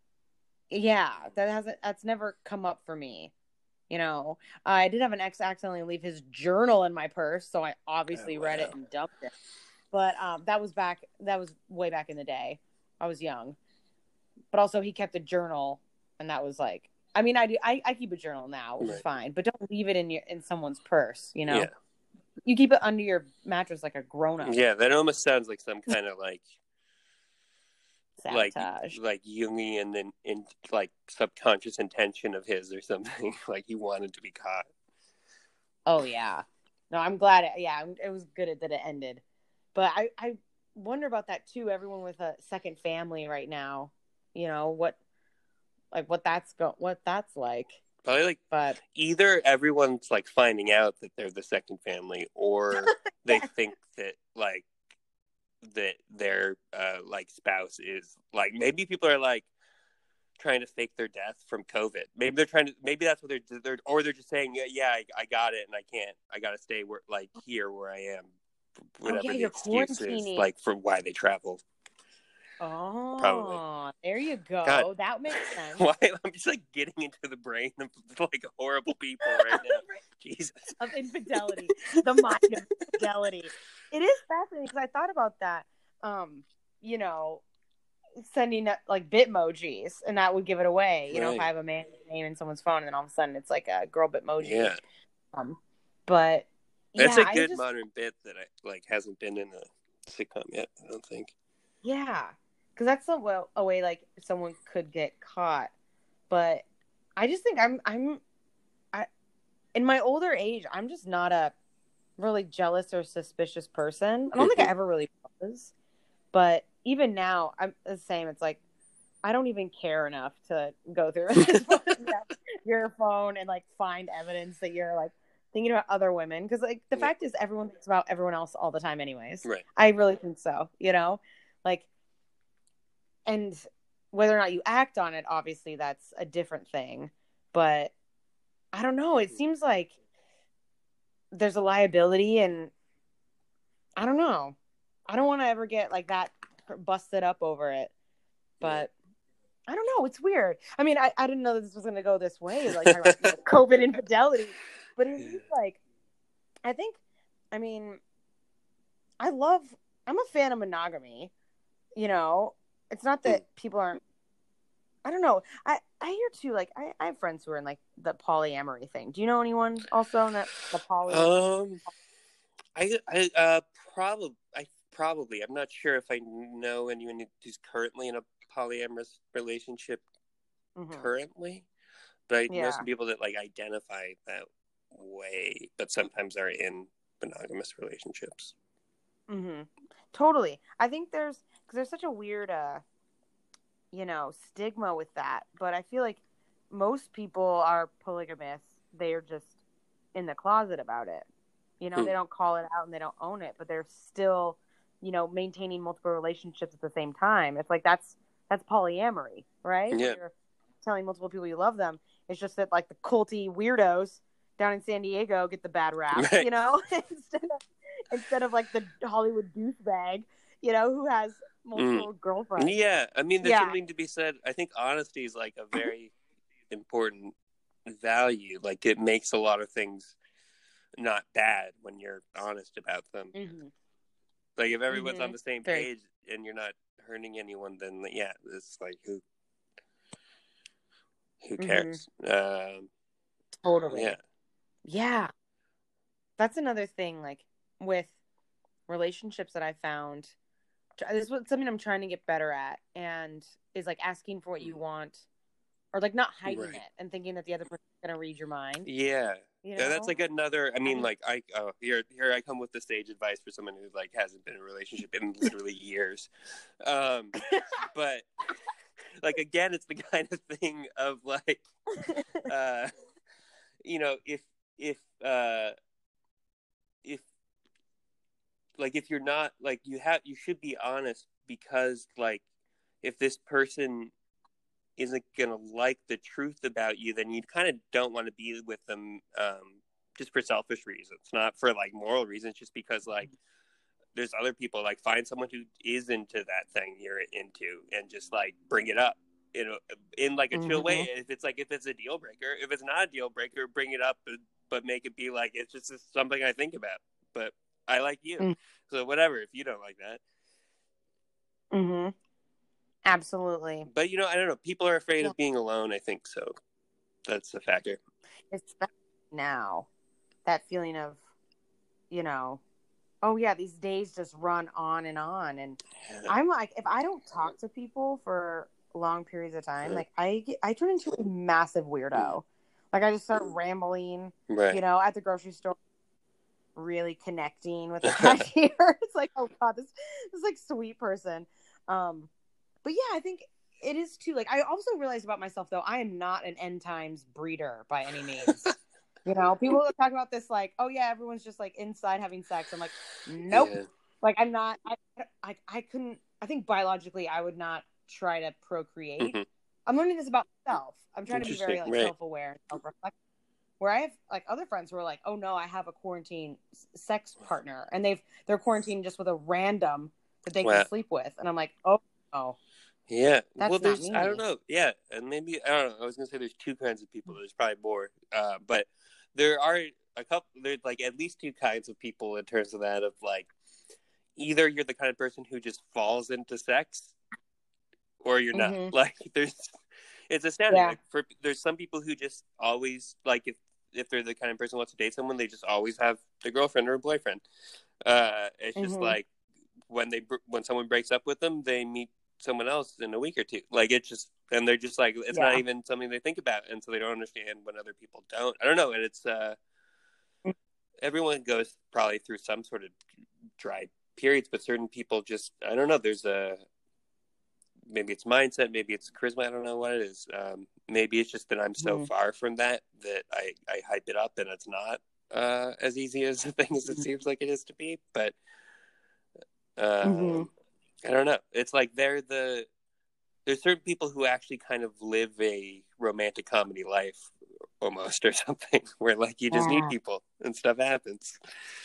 Yeah, that hasn't, that's never come up for me. You know, I did have an ex accidentally leave his journal in my purse, so I obviously oh, wow. read it and dumped it. But um, that was back, that was way back in the day. I was young. But also he kept a journal, and that was like, I mean, I do, I, I keep a journal now, which right. is fine. But don't leave it in your in someone's purse, you know? Yeah. You keep it under your mattress like a grown-up. Yeah, that almost sounds like some kind of like, sabotage. Like, like Jungian in, in like subconscious intention of his or something. Like he wanted to be caught. Oh, yeah. No, I'm glad. It, yeah, it was good that it ended. But I, I wonder about that too. Everyone with a second family right now, you know, what, like what that's go, what that's like. Probably like, but either everyone's like finding out that they're the second family, or they yeah. think that like that their uh, like spouse is like, maybe people are like trying to fake their death from COVID. Maybe they're trying to, maybe that's what they're, they're or they're just saying, yeah, yeah I, I got it and I can't, I got to stay where like here where I am. Whatever oh, yeah, the excuse is, like for why they travel. Oh, probably. There you go. God. That makes sense. Why I'm just like getting into the brain of like horrible people right now. Jesus. Of infidelity, the mind of infidelity. It is fascinating because I thought about that. Um, you know, sending like Bitmojis, and that would give it away. You right. know, if I have a man's name in someone's phone, and then all of a sudden it's like a girl Bitmoji. Yeah. Um, but. That's yeah, a good just, modern bit that I like hasn't been in a sitcom yet, I don't think. Yeah, because that's a, well, a way like someone could get caught. But I just think I'm I'm I in my older age, I'm just not a really jealous or suspicious person. I don't think I ever really was. But even now, I'm the same. It's like I don't even care enough to go through your phone and like find evidence that you're like thinking about other women, because like the yeah. fact is everyone thinks about everyone else all the time anyways. Right. I really think so, you know, like, and whether or not you act on it, obviously that's a different thing, but I don't know, it seems like there's a liability, and I don't know, I don't want to ever get like that busted up over it, but I don't know, it's weird. I mean, I, I didn't know this was going to go this way, like talking about, you know, COVID infidelity. But it's like, I think, I mean, I love, I'm a fan of monogamy, you know, it's not that people aren't, I don't know. I, I hear too, like, I, I have friends who are in like the polyamory thing. Do you know anyone also in that, the poly? Um, I, I, uh, probably, I probably, I'm not sure if I know anyone who's currently in a polyamorous relationship mm-hmm. currently, but I yeah. know some people that like identify that way, but sometimes are in monogamous relationships. Mm-hmm. Totally. I think there's, because there's such a weird, uh, you know, stigma with that. But I feel like most people are polygamous. They're just in the closet about it. You know, hmm. they don't call it out and they don't own it, but they're still, you know, maintaining multiple relationships at the same time. It's like, that's, that's polyamory, right? Yeah. You're telling multiple people you love them. It's just that, like, the culty weirdos down in San Diego get the bad rap, right. you know, instead of, instead of like the Hollywood douchebag, you know, who has multiple mm. girlfriends. Yeah, I mean, there's yeah. something to be said. I think honesty is like a very important value. Like, it makes a lot of things not bad when you're honest about them. Mm-hmm. Like, if everyone's mm-hmm. on the same very... page and you're not hurting anyone, then yeah, it's like, who who cares? Mm-hmm. Um, totally. Yeah. Yeah. That's another thing, like, with relationships that I found. This is something I'm trying to get better at, and is like asking for what you want, or like not hiding right. it and thinking that the other person's gonna read your mind. Yeah, you know? Yeah, that's like another. I mean, like I oh, here here I come with the sage advice for someone who like hasn't been in a relationship in literally years, um, but like again, it's the kind of thing of like, uh, you know, if if uh, if like if you're not like you have you should be honest, because like if this person isn't gonna like the truth about you, then you kind of don't want to be with them, um just for selfish reasons, not for like moral reasons, just because like there's other people. Like, find someone who is into that thing you're into and just like bring it up, you know, in like a mm-hmm. chill way. If it's like if it's a deal breaker, if it's not a deal breaker, bring it up, but, but make it be like it's just something I think about, but I like you. Mm. So whatever, if you don't like that. Mm-hmm. Absolutely. But, you know, I don't know. People are afraid yeah. of being alone, I think. So that's a factor. Especially now. That feeling of, you know, oh, yeah, these days just run on and on. And yeah. I'm like, if I don't talk to people for long periods of time, yeah. like, I, get, I turn into a massive weirdo. Mm. Like, I just start rambling, right. you know, at the grocery store. Really connecting with the cashier. It's like, oh god, this this like sweet person. Um, but yeah, I think it is too. Like, I also realized about myself though, I am not an end times breeder by any means. You know, people talk about this like, oh yeah, everyone's just like inside having sex. I'm like, nope. Yeah. Like, I'm not. I, I I couldn't. I think biologically, I would not try to procreate. Mm-hmm. I'm learning this about myself. I'm trying to be very like right. self-aware and self-reflective. Where I have like other friends who are like, oh no, I have a quarantine sex partner, and they've they're quarantined just with a random that they wow. can sleep with, and I'm like, oh no, yeah. That's well, there's not I don't know, yeah, and maybe I don't know. I was gonna say there's two kinds of people. There's probably more, uh, but there are a couple. There's like at least two kinds of people in terms of that. Of like, either you're the kind of person who just falls into sex, or you're mm-hmm. not. Like, there's. It's astounding. Yeah. Like, for there's some people who just always like if if they're the kind of person who wants to date someone, they just always have a girlfriend or a boyfriend. Uh, it's mm-hmm. just like when they when someone breaks up with them, they meet someone else in a week or two. Like, it's just and they're just like it's yeah. not even something they think about, and so they don't understand when other people don't. I don't know, and it's uh, everyone goes probably through some sort of dry periods, but certain people just I don't know. There's a Maybe it's mindset, maybe it's charisma. I don't know what it is. Um, maybe it's just that I'm so mm-hmm. far from that that I, I hype it up, and it's not uh, as easy as the thing as it seems like it is to be. But um, mm-hmm. I don't know. It's like they're the there's certain people who actually kind of live a romantic comedy life almost, or something, where like you just yeah. need people and stuff happens.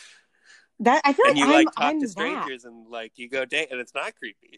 That I feel and like you I'm, like talk I'm to strangers that. and like you go date, and it's not creepy.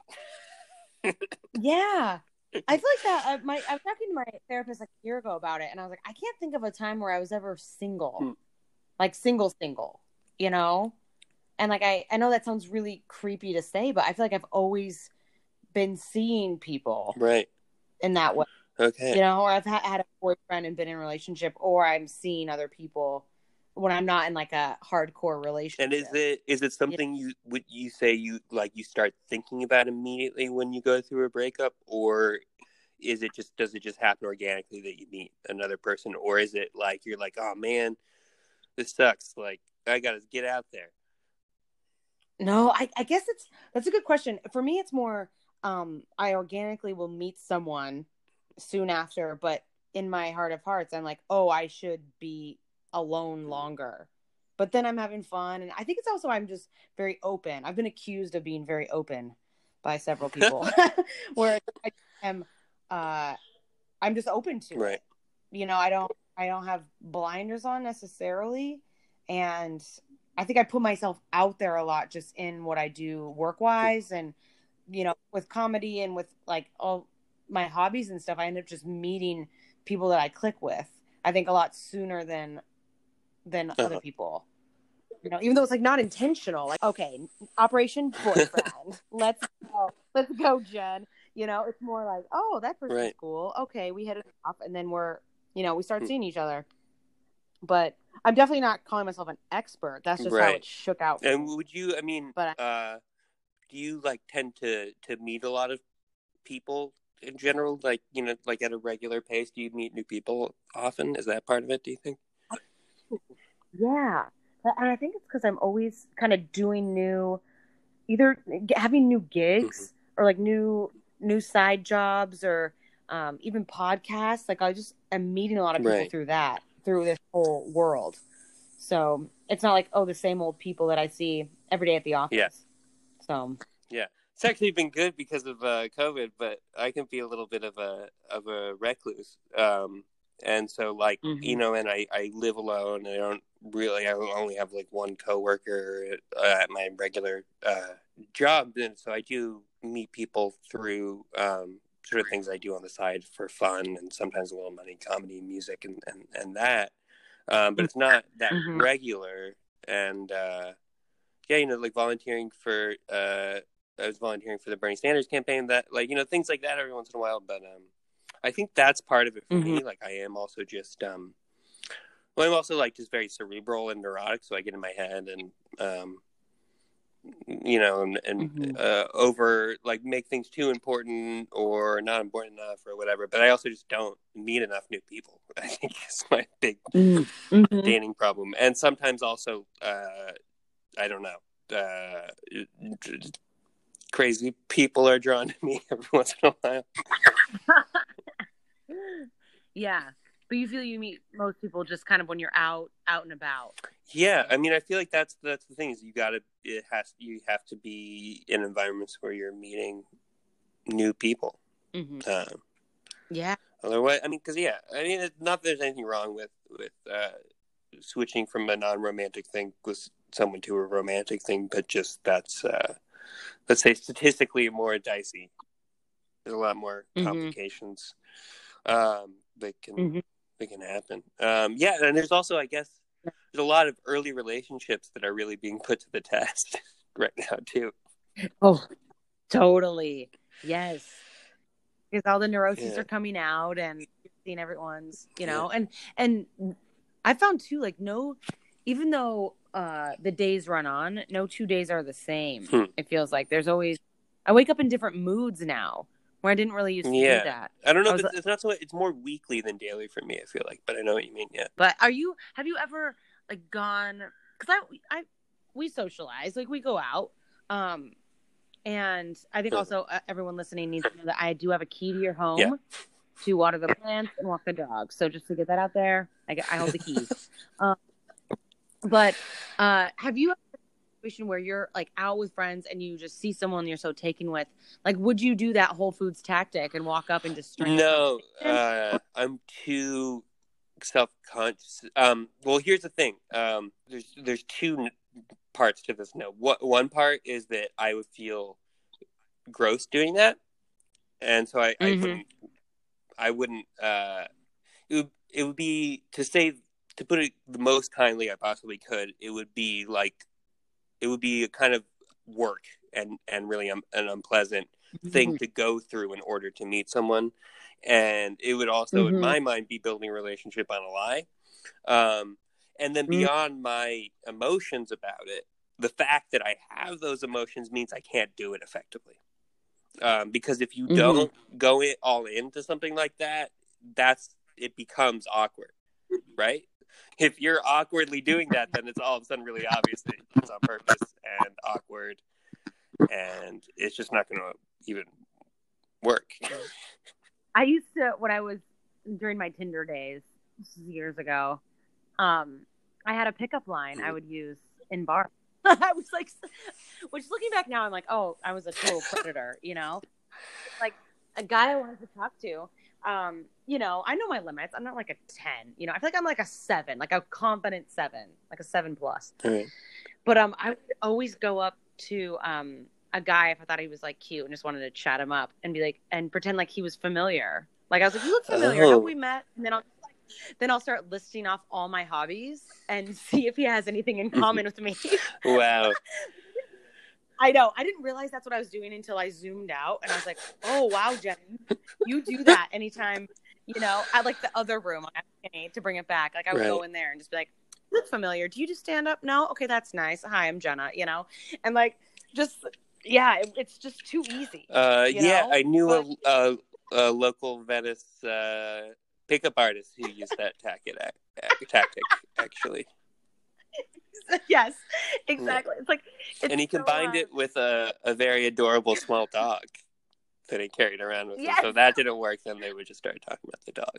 Yeah, I feel like that. Uh, my I was talking to my therapist like a year ago about it, and I was like, I can't think of a time where I was ever single, hmm. like single, single, you know. And like I, I know that sounds really creepy to say, but I feel like I've always been seeing people, right, in that way. Okay, you know, or I've ha- had a boyfriend and been in a relationship, or I'm seeing other people when I'm not in like a hardcore relationship. And is it is it something you would you say you like you start thinking about immediately when you go through a breakup, or is it just does it just happen organically that you meet another person, or is it like you're like, oh man, this sucks, like I gotta get out there? No, I, I guess it's that's a good question. For me, it's more um, I organically will meet someone soon after, but in my heart of hearts, I'm like, oh, I should be alone longer. But then I'm having fun, and I think it's also I'm just very open. I've been accused of being very open by several people, where I am, uh, I'm just open to right. it. You know, I don't, I don't have blinders on necessarily, and I think I put myself out there a lot just in what I do work wise, and you know, with comedy and with like all my hobbies and stuff. I end up just meeting people that I click with. I think a lot sooner than than uh-huh. other people. You know, even though it's like not intentional. Like, okay, Operation Boyfriend. let's go. Let's go, Jen. You know, it's more like, oh, that person's right. cool. Okay, we hit it off, and then we're, you know, we start seeing each other. But I'm definitely not calling myself an expert. That's just right. how it shook out. And would you? I mean, but I, uh, do you like tend to to meet a lot of people in general? Like, you know, like at a regular pace, do you meet new people often? Is that part of it? Do you think? Yeah. And I think it's because I'm always kind of doing new, either having new gigs mm-hmm. or like new new side jobs or um, even podcasts. Like I just am meeting a lot of people right. through that, through this whole world. So it's not like, oh, the same old people that I see every day at the office. Yeah. So yeah, it's actually been good because of uh, COVID, but I can be a little bit of a of a recluse. Um, and so like mm-hmm. you know, and I, I live alone. And I don't really. I only have like one coworker at, at my regular uh, job, and so I do meet people through um, sort of things I do on the side for fun, and sometimes a little money, comedy, music, and and, and that. Um, but it's not that mm-hmm. regular. And uh, yeah, you know, like volunteering for. Uh, I was volunteering for the Bernie Sanders campaign. That like you know things like that every once in a while, but um, I think that's part of it for mm-hmm. me. Like I am also just um. Well, I'm also like just very cerebral and neurotic, so I get in my head and, um, you know, and, and mm-hmm. uh, over like make things too important or not important enough or whatever. But I also just don't meet enough new people. I think it's my big mm-hmm. dating problem. And sometimes also, uh, I don't know, uh, crazy people are drawn to me every once in a while. Yeah. But you feel you meet most people just kind of when you're out, out and about. Yeah, I mean, I feel like that's that's the thing is you gotta it has you have to be in environments where you're meeting new people. Mm-hmm. Um, yeah. Otherwise, I mean, because yeah, I mean, it's not that there's anything wrong with with uh, switching from a non-romantic thing with someone to a romantic thing, but just that's uh, let's say statistically more dicey. There's a lot more complications mm-hmm. um, that can. Mm-hmm. That can happen. Um, yeah, and there's also, I guess, there's a lot of early relationships that are really being put to the test right now, too. Oh, totally. Yes. Because all the neuroses yeah. are coming out and you're seeing everyone's, you know, yeah. and and I found, too, like, no, even though uh, the days run on, no two days are the same. Hmm. It feels like there's always, I wake up in different moods now. Where I didn't really used to yeah. do that. I don't know. I if it's, it's not so. It's more weekly than daily for me. I feel like, but I know what you mean. Yeah. But are you? Have you ever like gone? Because I, I, we socialize. Like we go out. Um, and I think also uh, everyone listening needs to know that I do have a key to your home yeah. to water the plants and walk the dog. So just to get that out there, I, I hold the keys. um, but uh, have you? Where you're like out with friends and you just see someone you're so taken with, like would you do that Whole Foods tactic and walk up and just string no uh I'm too self-conscious. Um well, here's the thing. Um there's there's two parts to this no what one part is that I would feel gross doing that, and so I, mm-hmm. I wouldn't I wouldn't uh it would, it would be to say to put it the most kindly I possibly could, it would be like it would be a kind of work and, and really um, an unpleasant thing mm-hmm. to go through in order to meet someone. And it would also, mm-hmm. in my mind, be building a relationship on a lie. Um, and then mm-hmm. beyond my emotions about it, the fact that I have those emotions means I can't do it effectively. Um, because if you mm-hmm. don't go in, all into something like that, that's it becomes awkward, right? if you're awkwardly doing that, then it's all of a sudden really obvious that it's on purpose and awkward, and it's just not going to even work. I used to, when I was during my Tinder days years ago, um, I had a pickup line I would use in bars. I was like, which looking back now, I'm like, oh, I was a total predator, you know? Like a guy I wanted to talk to, um, you know, I know my limits. I'm not like a ten, you know, I feel like I'm like a seven, like a confident seven, like a seven plus. Right. But um, I would always go up to um, a guy if I thought he was like cute and just wanted to chat him up and be like, and pretend like he was familiar. Like I was like, you look familiar. Oh. Have we met? And then I'll Then I'll start listing off all my hobbies and see if he has anything in common with me. Wow. I know. I didn't realize that's what I was doing until I zoomed out. And I was like, oh, wow, Jen, you do that anytime, you know, at like the other room to bring it back. Like I would right. go in there and just be like, you look familiar. Do you just stand up? No? Okay, that's nice. Hi, I'm Jenna, you know. And like, just, yeah, it, it's just too easy. Uh, yeah, know? I knew but, a, a, a local Venice uh, pickup artist who used that tactic, tactic actually. Yes, exactly. It's like, it's and he so, combined uh, it with a, a very adorable small dog that he carried around with yes. him. So that didn't work. Then they would just start talking about the dog.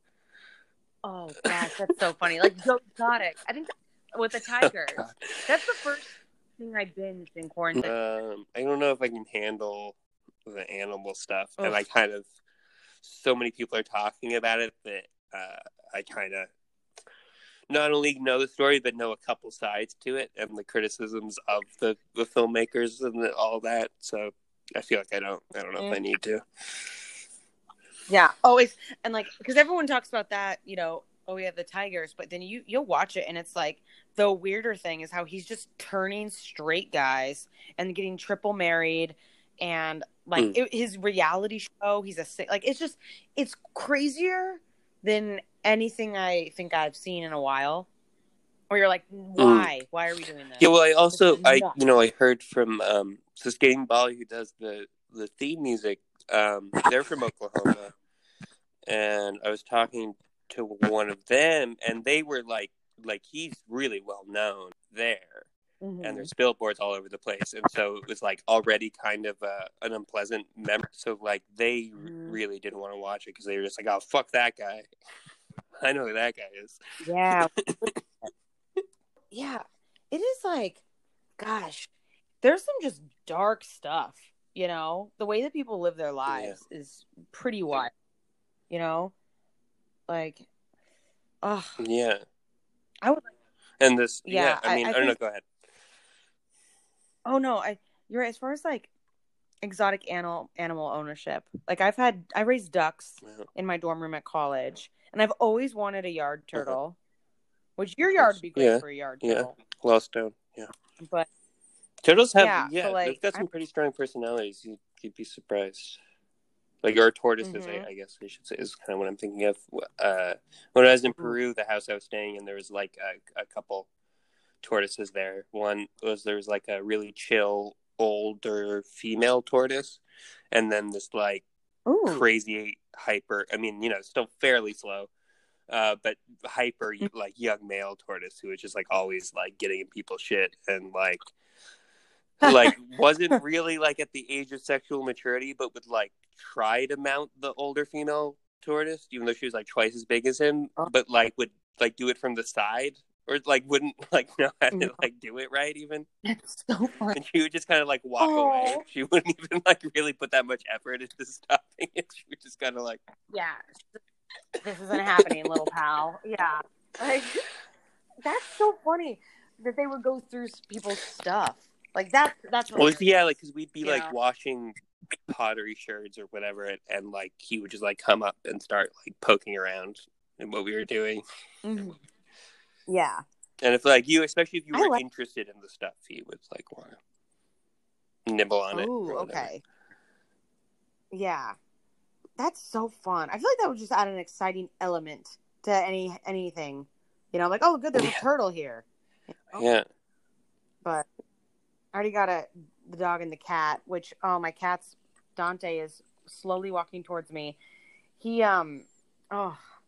Oh gosh, that's so funny. Like Joe Exotic, I think with the tigers. Oh, that's the first thing I binged in quarantine. Um, I don't know if I can handle the animal stuff, Ugh. and I kind of so many people are talking about it that uh, I kind of not only know the story but know a couple sides to it and the criticisms of the, the filmmakers and the, all that. So I feel like I don't I don't know mm. if I need to. Yeah, always. And like, because everyone talks about that, you know, oh yeah, the tigers, but then you you'll watch it and it's like the weirder thing is how he's just turning straight guys and getting triple married and like mm. it, his reality show, he's a like it's just it's crazier than anything I think I've seen in a while. Or you're like, why? Mm. Why are we doing this? Yeah, well, I also I you know I heard from um so Skating Bali, who does the the theme music. Um, they're from Oklahoma, and I was talking to one of them, and they were like, like he's really well known there, mm-hmm. and there's billboards all over the place, and so it was like already kind of uh, an unpleasant memory. So like they mm-hmm. really didn't want to watch it because they were just like, oh fuck that guy, I know who that guy is. Yeah, yeah, it is like, gosh, there's some just dark stuff. You know, the way that people live their lives yeah. is pretty wild, you know, like, oh, yeah, I would, and this, yeah, yeah I mean, I, I, I don't think, know, go ahead. Oh no, I, you're right. As far as like exotic animal, animal ownership, like I've had, I raised ducks uh-huh. in my dorm room at college, and I've always wanted a yard turtle, uh-huh. which your yard would be great yeah. for a yard turtle. Yeah, Yellowstone, yeah. But turtles have, yeah, yeah so like, they've got some pretty strong personalities. You'd, you'd be surprised. Like, or tortoises, mm-hmm. I, I guess I should say, is kind of what I'm thinking of. Uh, when I was in Peru, the house I was staying in, there was like a, a couple tortoises there. One was, there was like a really chill, older female tortoise, and then this like Ooh. crazy, hyper, I mean, you know, still fairly slow, uh, but hyper, like, young male tortoise who was just like always like getting in people's shit and like, like wasn't really like at the age of sexual maturity, but would like try to mount the older female tortoise, even though she was like twice as big as him, but like would like do it from the side, or like wouldn't like know how to like do it right even. That's so funny. And she would just kind of like walk Aww. away. She wouldn't even like really put that much effort into stopping it. She would just kind of like, yeah, this isn't happening, little pal. Yeah, like that's so funny that they would go through people's stuff. Like that, that's well, yeah, like because we'd be yeah. like washing pottery sherds or whatever, and, and like he would just like come up and start like poking around in what we were doing. Mm-hmm. Yeah, and if like you, especially if you were like... interested in the stuff, he would like want to nibble on it. Oh, okay. Yeah, that's so fun. I feel like that would just add an exciting element to any anything. You know, like oh, good, there's yeah. a turtle here. You know? Yeah, but. I already got a the dog and the cat, which oh my cat's Dante is slowly walking towards me. He um oh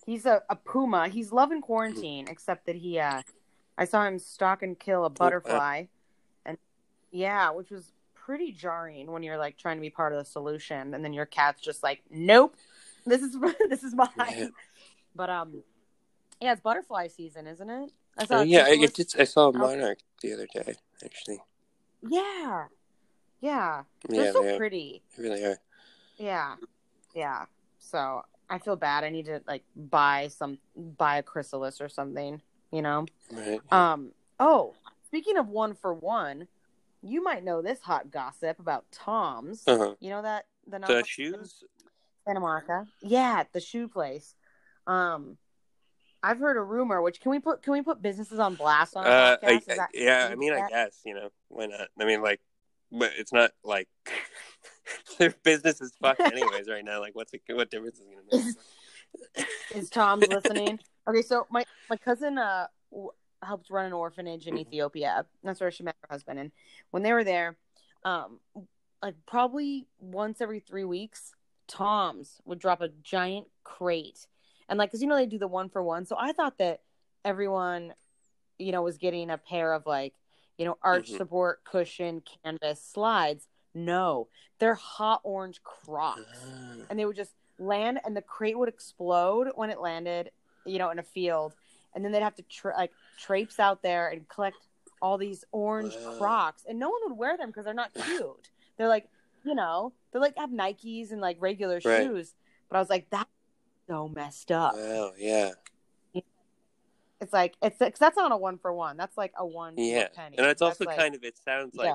He's a, a puma. He's loving quarantine, except that he, uh, I saw him stalk and kill a butterfly, and yeah, which was pretty jarring when you're like trying to be part of the solution, and then your cat's just like, nope, this is this is mine. Yeah. But um, yeah, it's butterfly season, isn't it? I saw. Uh, yeah, I, did, I saw a monarch the other day, actually. Yeah, yeah, they're yeah, so they pretty. They really are. Yeah, yeah. So I feel bad. I need to like buy some, buy a chrysalis or something. You know. Right. Um. Oh, speaking of one for one, you might know this hot gossip about Tom's. Uh-huh. You know that the the shoes. Santa Monica. Yeah, the shoe place. Um. I've heard a rumor. Which can we put? Can we put businesses on blast on our uh, podcast? Is I, that, yeah, I mean, that? I guess you know why not. I mean, like, but it's not like their business is fucked anyways right now. Like, what's it, what difference is it gonna make? Is Tom's listening? Okay, so my my cousin uh w- helped run an orphanage in mm-hmm. Ethiopia. That's where she met her husband. And when they were there, um, like probably once every three weeks, Tom's would drop a giant crate. And like, cause you know, they do the one for one. So I thought that everyone, you know, was getting a pair of like, you know, arch mm-hmm. support cushion canvas slides. No, they're hot orange Crocs. Uh. And they would just land and the crate would explode when it landed, you know, in a field. And then they'd have to tra- like traipse out there and collect all these orange wow. Crocs. And no one would wear them because they're not cute. They're like, you know, they're like have Nikes and like regular right. shoes. But I was like, that's so messed up. Wow, yeah. It's like, it's, it's that's not a one for one. That's like a one yeah. penny. And it's that's also like, kind of, it sounds like yeah.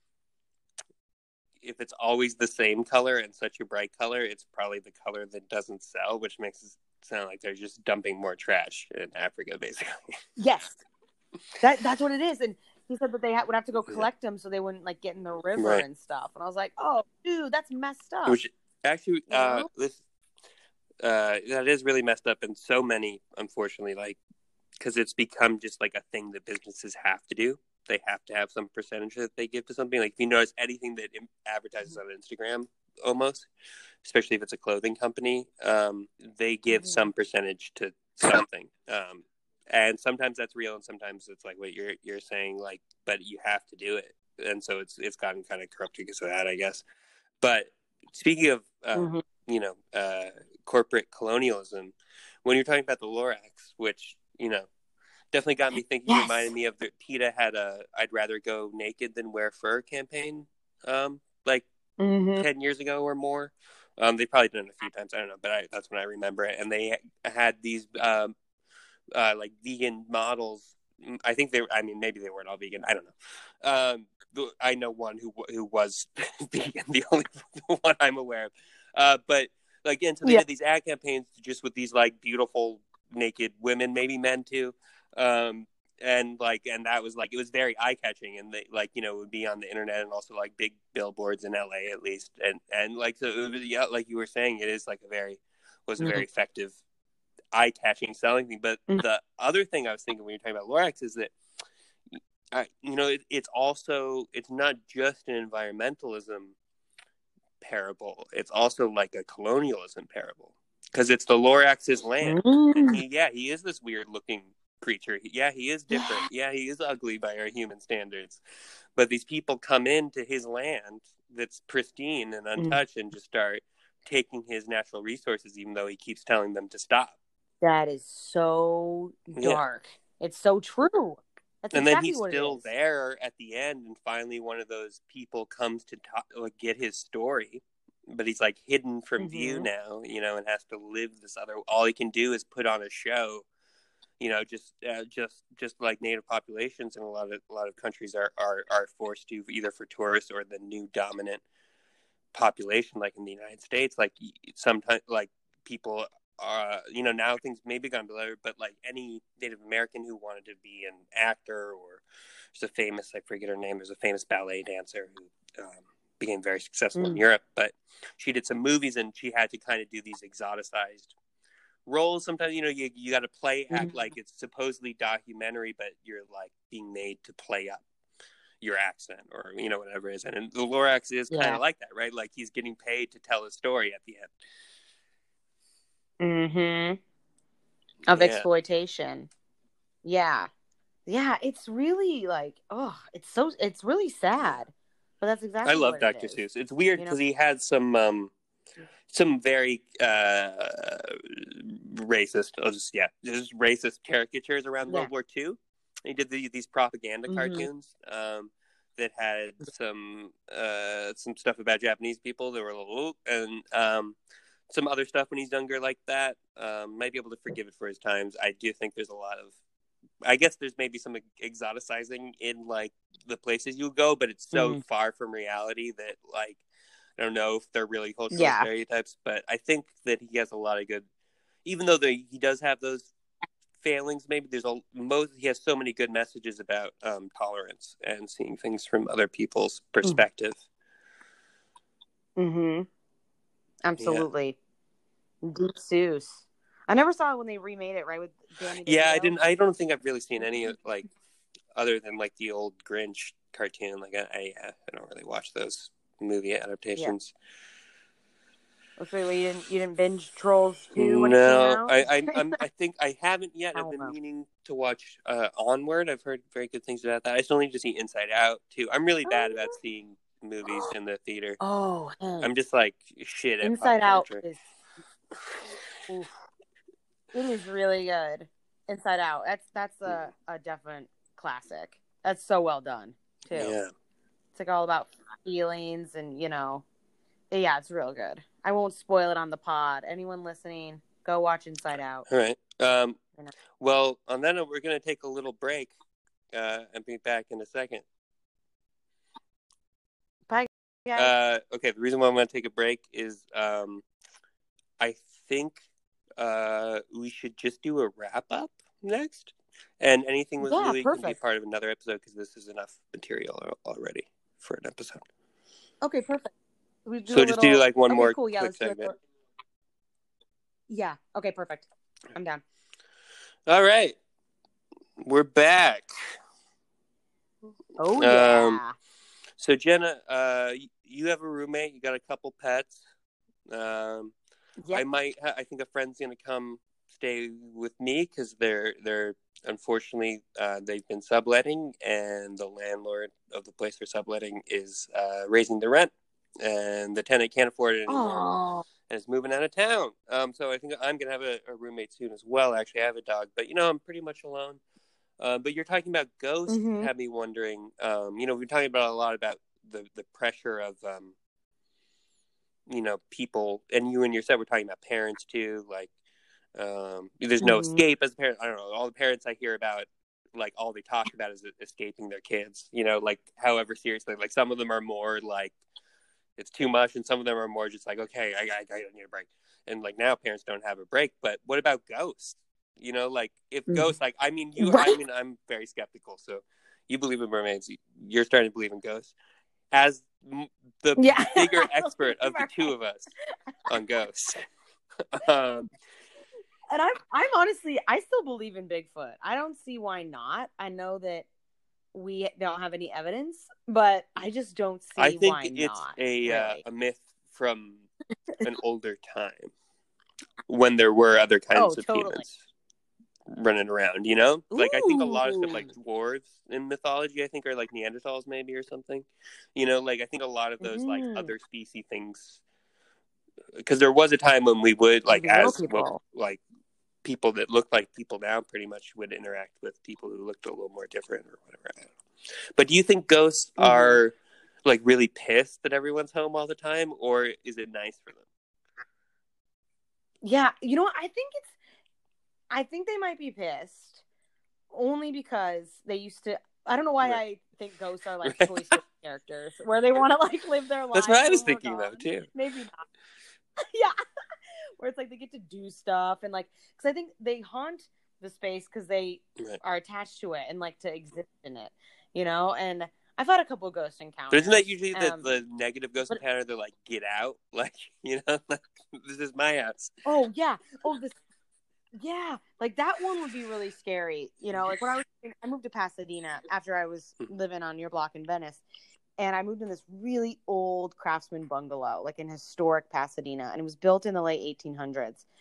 if it's always the same color and such a bright color, it's probably the color that doesn't sell, which makes it sound like they're just dumping more trash in Africa, basically. Yes, that that's what it is. And he said that they ha- would have to go collect yeah. them so they wouldn't like get in the river right. and stuff. And I was like, oh, dude, that's messed up. Which actually, you uh, know? this uh, that is really messed up in so many, unfortunately, like because it's become just like a thing that businesses have to do. They have to have some percentage that they give to something. Like if you notice anything that advertises on Instagram, almost, especially if it's a clothing company, um, they give mm-hmm. some percentage to something. Um, and sometimes that's real, and sometimes it's like what you're you're saying, like, but you have to do it. And so it's it's gotten kind of corrupt because of that, I guess. But speaking of, uh, mm-hmm. you know, uh, corporate colonialism, when you're talking about the Lorax, which, you know, definitely got me thinking, yes. reminded me of the PETA had a I'd rather go naked than wear fur campaign, um, like mm-hmm. ten years ago or more. Um, they probably done it a few times. I don't know, but I, that's when I remember it. And they had these um, uh, like vegan models. I think they. I mean, maybe they weren't all vegan. I don't know. Um, I know one who who was vegan. The only one I'm aware of. Uh, but again, so they yeah. did these ad campaigns just with these like beautiful naked women, maybe men too. Um, and like, and that was like, it was very eye catching, and they like, you know, it would be on the internet and also like big billboards in L A at least. And, and like, so it was, yeah, like you were saying, it is like a very, was a mm-hmm. very effective eye catching selling thing. But mm-hmm. the other thing I was thinking when you're talking about Lorax is that, I, you know, it, it's also, it's not just an environmentalism parable. It's also like a colonialism parable, because it's the Lorax's land. Mm-hmm. And he, yeah, he is this weird looking creature. Yeah, he is different. Yeah, he is ugly by our human standards. But these people come into his land that's pristine and untouched mm. and just start taking his natural resources, even though he keeps telling them to stop. That is so dark. Yeah. It's so true. That's and exactly then he's still there at the end, and finally one of those people comes to talk, like, get his story. But he's like hidden from mm-hmm. view now, you know, and has to live this other. All he can do is put on a show. You know, just uh, just just like native populations in a lot of a lot of countries are, are, are forced to, either for tourists or the new dominant population, like in the United States. Like sometimes, like people are, you know, now things maybe gone better, but like any Native American who wanted to be an actor, or there's a famous, I forget her name, there's a famous ballet dancer who um, became very successful mm. in Europe, but she did some movies and she had to kind of do these exoticized roles. Sometimes, you know, you you got to play act mm-hmm. like it's supposedly documentary, but you're like being made to play up your accent, or, you know, whatever it is. And, and the Lorax is yeah. kind of like that, right? Like he's getting paid to tell a story at the end. Mm-hmm. of yeah. exploitation. Yeah. Yeah, it's really like, oh, it's so, it's really sad. But that's exactly I love what Doctor it is. Seuss. It's weird because you know? he had some um, some very uh, racist, I'll just, yeah, just racist caricatures around yeah. World War Two. He did the, these propaganda mm-hmm. cartoons um, that had some uh, some stuff about Japanese people that were a little, and um, some other stuff when he's younger like that. Um, might be able to forgive it for his times. I do think there's a lot of, I guess there's maybe some exoticizing in like the places you go, but it's so mm. far from reality that like I don't know if they're really cultural yeah. stereotypes. But I think that he has a lot of good, even though the, he does have those failings. Maybe there's a most he has so many good messages about um, tolerance and seeing things from other people's perspective. Mm-hmm. Absolutely, yeah. Deep Seuss. I never saw it when they remade it, right? With Danny DeVito. Yeah, I didn't. I don't think I've really seen any like other than like the old Grinch cartoon. Like I, I, I don't really watch those movie adaptations. Yeah. So you didn't you didn't binge Trolls two when no, it came out? I, I, I'm, I think I haven't yet. I've been know. meaning to watch uh, Onward. I've heard very good things about that. I still need to see Inside Out too. I'm really bad oh, about seeing movies in the theater. Oh, hey. I'm just like shit at Inside pop Out is. Oof. It is really good. Inside Out. That's that's a, a definite classic. That's so well done too. Yeah. It's like all about feelings and you know, yeah, it's real good. I won't spoil it on the pod. Anyone listening, go watch Inside Out. All right. Um, well, on that note, we're going to take a little break uh, and be back in a second. Bye, guys. Uh, okay. The reason why I'm going to take a break is um, I think. Uh, we should just do a wrap up next, and anything with yeah, Louis perfect. can be part of another episode because this is enough material already for an episode. Okay, perfect. We do so just little... do like one okay, more cool. yeah, quick segment. For... Yeah. Okay. Perfect. I'm down. All right, we're back. Oh yeah. Um, so Jenna, uh, you have a roommate. You got a couple pets. Um. Yep. I might. Ha- I think a friend's gonna come stay with me because they're they're unfortunately uh, they've been subletting, and the landlord of the place they're subletting is uh, raising the rent, and the tenant can't afford it anymore, Aww. and is moving out of town. Um, so I think I'm gonna have a, a roommate soon as well. Actually, I have a dog, but you know I'm pretty much alone. Uh, but you're talking about ghosts. Mm-hmm. Had me wondering. Um, you know, we're talking about a lot about the the pressure of. Um, you know, people, and you and your set were talking about parents too, like, um, there's no mm-hmm. escape as a parent. I don't know, all the parents I hear about, like, all they talk about is escaping their kids, you know, like, however seriously, like, some of them are more, like, it's too much, and some of them are more just like, okay, I, I, I need a break, and, like, now parents don't have a break, but what about ghosts? You know, like, if mm-hmm. ghosts, like, I mean, you, right? I mean, I'm very skeptical, so you believe in mermaids, you're starting to believe in ghosts. As the yeah. bigger expert of the two of us on ghosts. um, and I'm, I'm honestly, I still believe in Bigfoot. I don't see why not. I know that we don't have any evidence, but I just don't see I think why it's not. a really. uh, a myth from an older time when there were other kinds oh, of totally. humans running around, you know? Like, Ooh. I think a lot of stuff, like dwarves in mythology, I think, are like Neanderthals maybe or something. You know, like, I think a lot of those, mm. like, other species things, because there was a time when we would, like, as, well, like, people that look like people now pretty much would interact with people who looked a little more different or whatever. I don't know. But do you think ghosts mm-hmm. are, like, really pissed that everyone's home all the time, or is it nice for them? Yeah, you know what? I think it's I think they might be pissed only because they used to. I don't know why right. I think ghosts are like Toy Story characters where they want to like live their lives. That's what I was thinking though too. Maybe not. Yeah, where it's like they get to do stuff and like because I think they haunt the space because they right. are attached to it and like to exist in it, you know. And I've had a couple of ghost encounters. But isn't that usually the, um, the negative ghost but, encounter? They're like, get out, like you know, like, this is my house. Oh yeah. Oh this. Yeah, like that one would be really scary. You know, like when I was, I moved to Pasadena after I was living on your block in Venice, and I moved in this really old craftsman bungalow, like in historic Pasadena, and it was built in the late eighteen hundreds.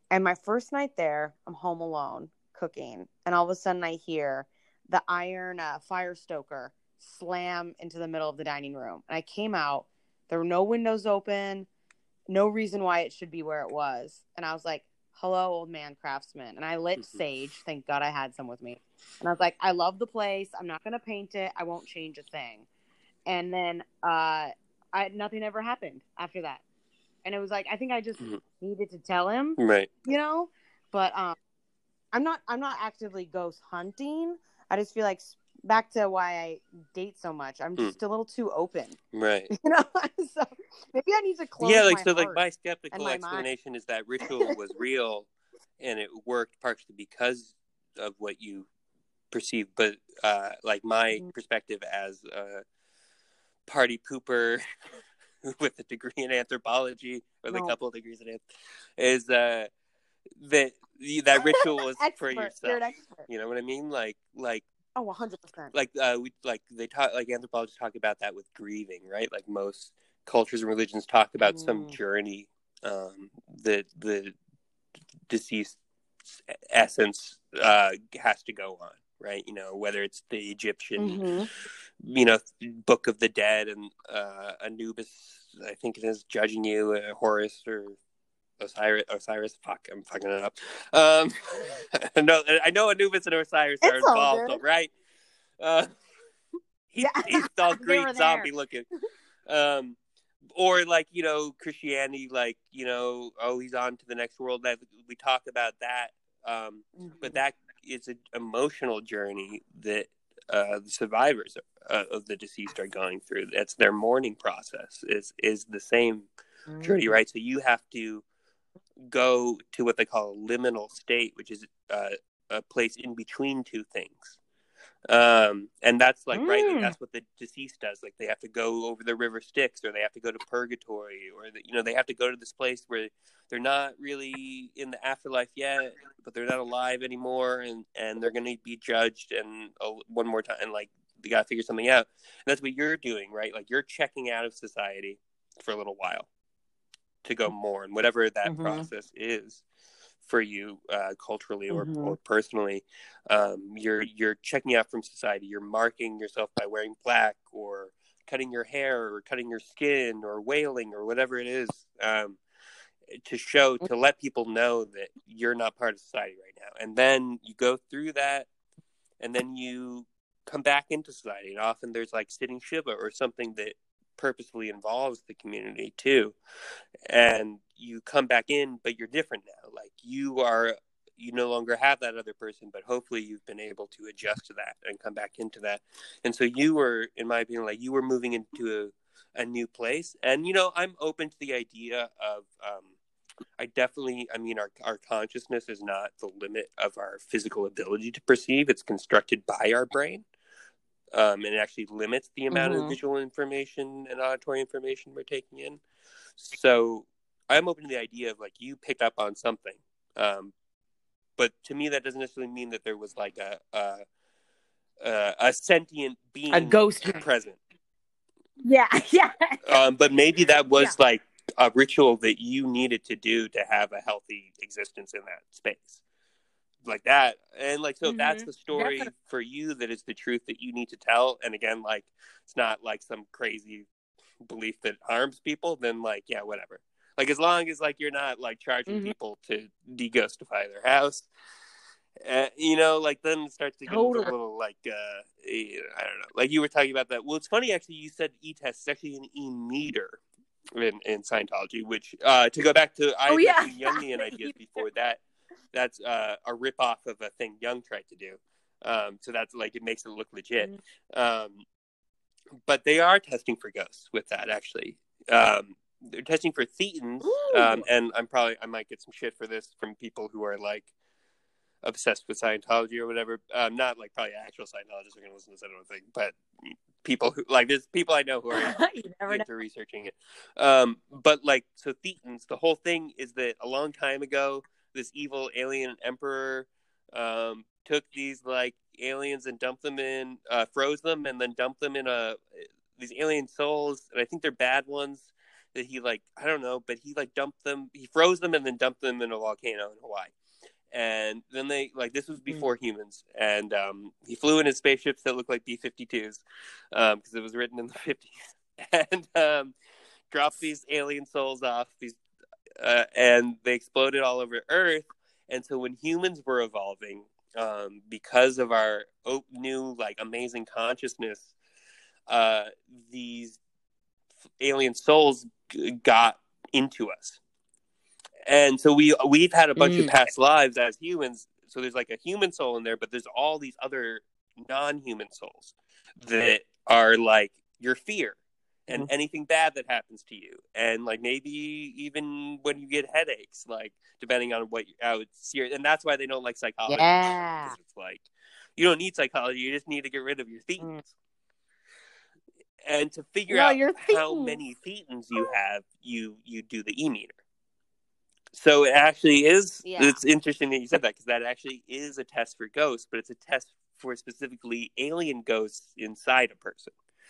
And my first night there, I'm home alone cooking. And all of a sudden I hear the iron uh, fire stoker slam into the middle of the dining room. And I came out. There were no windows open. No reason why it should be where it was. And I was like, hello, old man craftsman. And I lit sage. Thank God I had some with me. And I was like, I love the place. I'm not going to paint it. I won't change a thing. And then uh, I nothing ever happened after that. And it was like, I think I just mm-hmm. needed to tell him, right? You know, but um, I'm not, I'm not actively ghost hunting. I just feel like back to why I date so much. I'm just mm. a little too open, right? You know, so maybe I need to close. Yeah, like my so, heart like my skeptical my explanation mind. is that ritual was real, and it worked partially because of what you perceived. But uh, like my mm-hmm. perspective as a party pooper with a degree in anthropology, or no. a couple of degrees in it, is uh, that that ritual was for yourself. You know what I mean? Like, like. Oh, one hundred percent. Like, uh, we like they talk like anthropologists talk about that with grieving, right? Like most cultures and religions talk about mm. some journey um, that the deceased essence uh, has to go on, right? You know, whether it's the Egyptian, mm-hmm. you know, Book of the Dead and uh, Anubis, I think it is, judging you, uh, Horus or Osiris. Osiris, fuck, I'm fucking it up. Um, I know, I know Anubis and Osiris it's are involved, all right? Uh, he, yeah. he's all Greek zombie looking. Um, or like, you know, Christianity, like, you know, oh, he's on to the next world. That we talk about that. Um, mm-hmm. But that is an emotional journey that uh, the survivors uh, of the deceased are going through. That's their mourning process is, is the same mm-hmm. journey, right? So you have to go to what they call a liminal state, which is uh, a place in between two things. Um, and that's like, mm. right, like that's what the deceased does. Like they have to go over the river Styx, or they have to go to purgatory, or, the, you know, they have to go to this place where they're not really in the afterlife yet, but they're not alive anymore. And, and they're going to be judged and uh, one more time, and like, they got to figure something out. And that's what you're doing, right? Like you're checking out of society for a little while to go mourn, whatever that mm-hmm. process is for you, uh, culturally or, mm-hmm. or personally. Um, you're you're checking out from society. You're marking yourself by wearing black, or cutting your hair, or cutting your skin, or wailing, or whatever it is, um, to show, to let people know that you're not part of society right now. And then you go through that, and then you come back into society. And often there's like sitting Shiva or something that purposefully involves the community too, and you come back in, but you're different now. Like you are, you no longer have that other person, but hopefully you've been able to adjust to that and come back into that. And so you were, in my opinion, like you were moving into a, a new place. And, you know, I'm open to the idea of, um, I definitely, I mean, our, our consciousness is not the limit of our physical ability to perceive. It's constructed by our brain. Um, and it actually limits the amount mm-hmm. of visual information and auditory information we're taking in. So I'm open to the idea of like you picked up on something, um, but to me that doesn't necessarily mean that there was like a a, a, a sentient being, a ghost present. Yeah, yeah. Um, but maybe that was yeah. like a ritual that you needed to do to have a healthy existence in that space. Like that, and like so mm-hmm. that's the story Definitely. For you that is the truth that you need to tell. And again, like it's not like some crazy belief that harms people, then like yeah, whatever. Like as long as like you're not like charging mm-hmm. people to de-ghostify their house, uh, you know, like then it starts to get totally. a little like uh, I don't know, like you were talking about that. Well, it's funny actually. You said e-test is actually an e-meter in, in Scientology, which uh, to go back to I oh, yeah. Jungian ideas before that. That's uh, a ripoff of a thing Jung tried to do. Um, so that's like, it makes it look legit. Mm-hmm. Um, but they are testing for ghosts with that, actually. Um, they're testing for thetans. Um, and I'm probably, I might get some shit for this from people who are like obsessed with Scientology or whatever. Um, not like probably actual Scientologists are going to listen to this, I don't think. But people who, like, there's people I know who are into know. researching it. Um, but like, so thetans, the whole thing is that a long time ago, this evil alien emperor um, took these like aliens and dumped them in, uh, froze them, and then dumped them in a these alien souls, and I think they're bad ones, that he like I don't know, but he like dumped them, he froze them and then dumped them in a volcano in Hawaii. And then they like this was before mm-hmm. humans, and um, he flew in his spaceships that looked like B fifty-twos because um, it was written in the fifties, and um, dropped these alien souls off these, uh, and they exploded all over Earth. And so when humans were evolving, um, because of our new like amazing consciousness, uh, these alien souls g- got into us. And so we, we've had a bunch mm. of past lives as humans. So there's like a human soul in there, but there's all these other non-human souls that are like your fear and mm. anything bad that happens to you. And like maybe even when you get headaches, like depending on what you, how it's serious. And that's why they don't like psychology. Yeah. Because it's like, you don't need psychology. You just need to get rid of your thetans. Mm. And to figure no, out how many thetans you have, you, you do the E-meter. So it actually is, yeah. It's interesting that you said that, because that actually is a test for ghosts, but it's a test for specifically alien ghosts inside a person.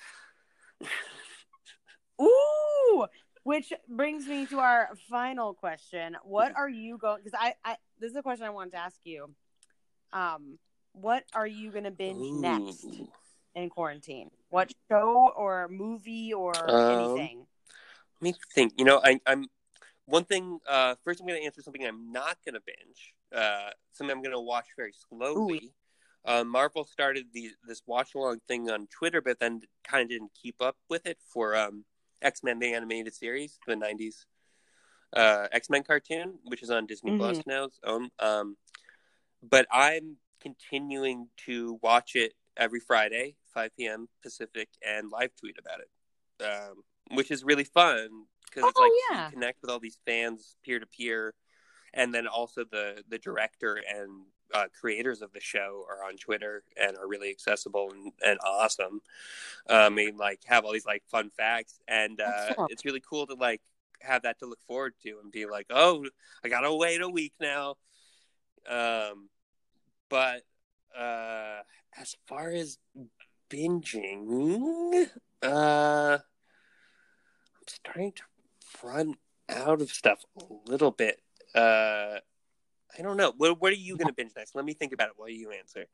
Ooh! Which brings me to our final question. What are you going, because I, I, this is a question I wanted to ask you. Um, what are you going to binge Ooh. next in quarantine? What show or movie or um, anything? Let me think. You know, I, I'm, One thing, uh, first I'm going to answer something I'm not going to binge, uh, something I'm going to watch very slowly. Uh, Marvel started the, this watch-along thing on Twitter, but then kind of didn't keep up with it for um, X-Men, the animated series, the nineties uh, X-Men cartoon, which is on Disney mm-hmm. Plus now. Um, um, but I'm continuing to watch it every Friday, five p.m. Pacific, and live tweet about it, um, which is really fun. Because it's oh, like yeah. you connect with all these fans peer to peer, and then also the the director and uh, creators of the show are on Twitter and are really accessible and, and awesome. Um, I mean, like have all these like fun facts, and uh, it's really cool to like have that to look forward to and be like, oh, I gotta wait a week now. Um, but uh, as far as binging, uh, I'm starting to run out of stuff a little bit. Uh, I don't know. What, what are you going to binge next? Let me think about it while you answer.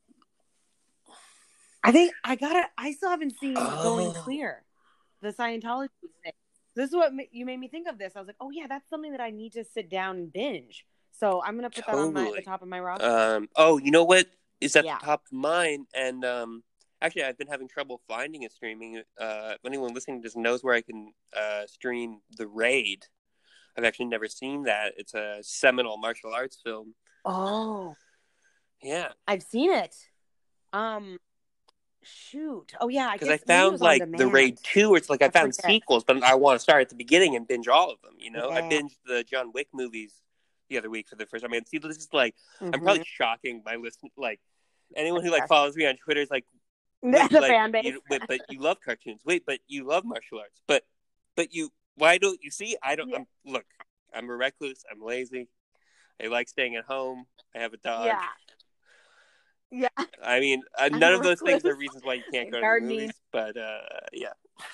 I think I gotta. I still haven't seen oh. Going Clear, the Scientology thing. This is what you made me think of this. I was like, oh yeah, that's something that I need to sit down and binge. So I'm gonna put totally. that on my, the top of my roster. Um, oh, you know what is at yeah. the top of mine? And um, actually, I've been having trouble finding it streaming. Uh, if anyone listening just knows where I can uh, stream The Raid, I've actually never seen that. It's a seminal martial arts film. Oh, yeah, I've seen it. Um, shoot. Oh yeah, because I, I found like The Raid two. Where it's like I, I found forget. sequels, but I want to start at the beginning and binge all of them. You know, yeah. I binged the John Wick movies the other week for the first time. I mean, see, this is like mm-hmm. I'm probably shocking my listen. Like anyone who like follows me on Twitter is like. Wait, the like, fan base. You, wait, but you love cartoons. Wait, but you love martial arts. But, but you, why don't you see? I don't. Yeah. I'm, look, I'm a recluse. I'm lazy. I like staying at home. I have a dog. Yeah. Yeah. I mean, uh, none of those things are reasons why you can't go to the movies. But uh, yeah.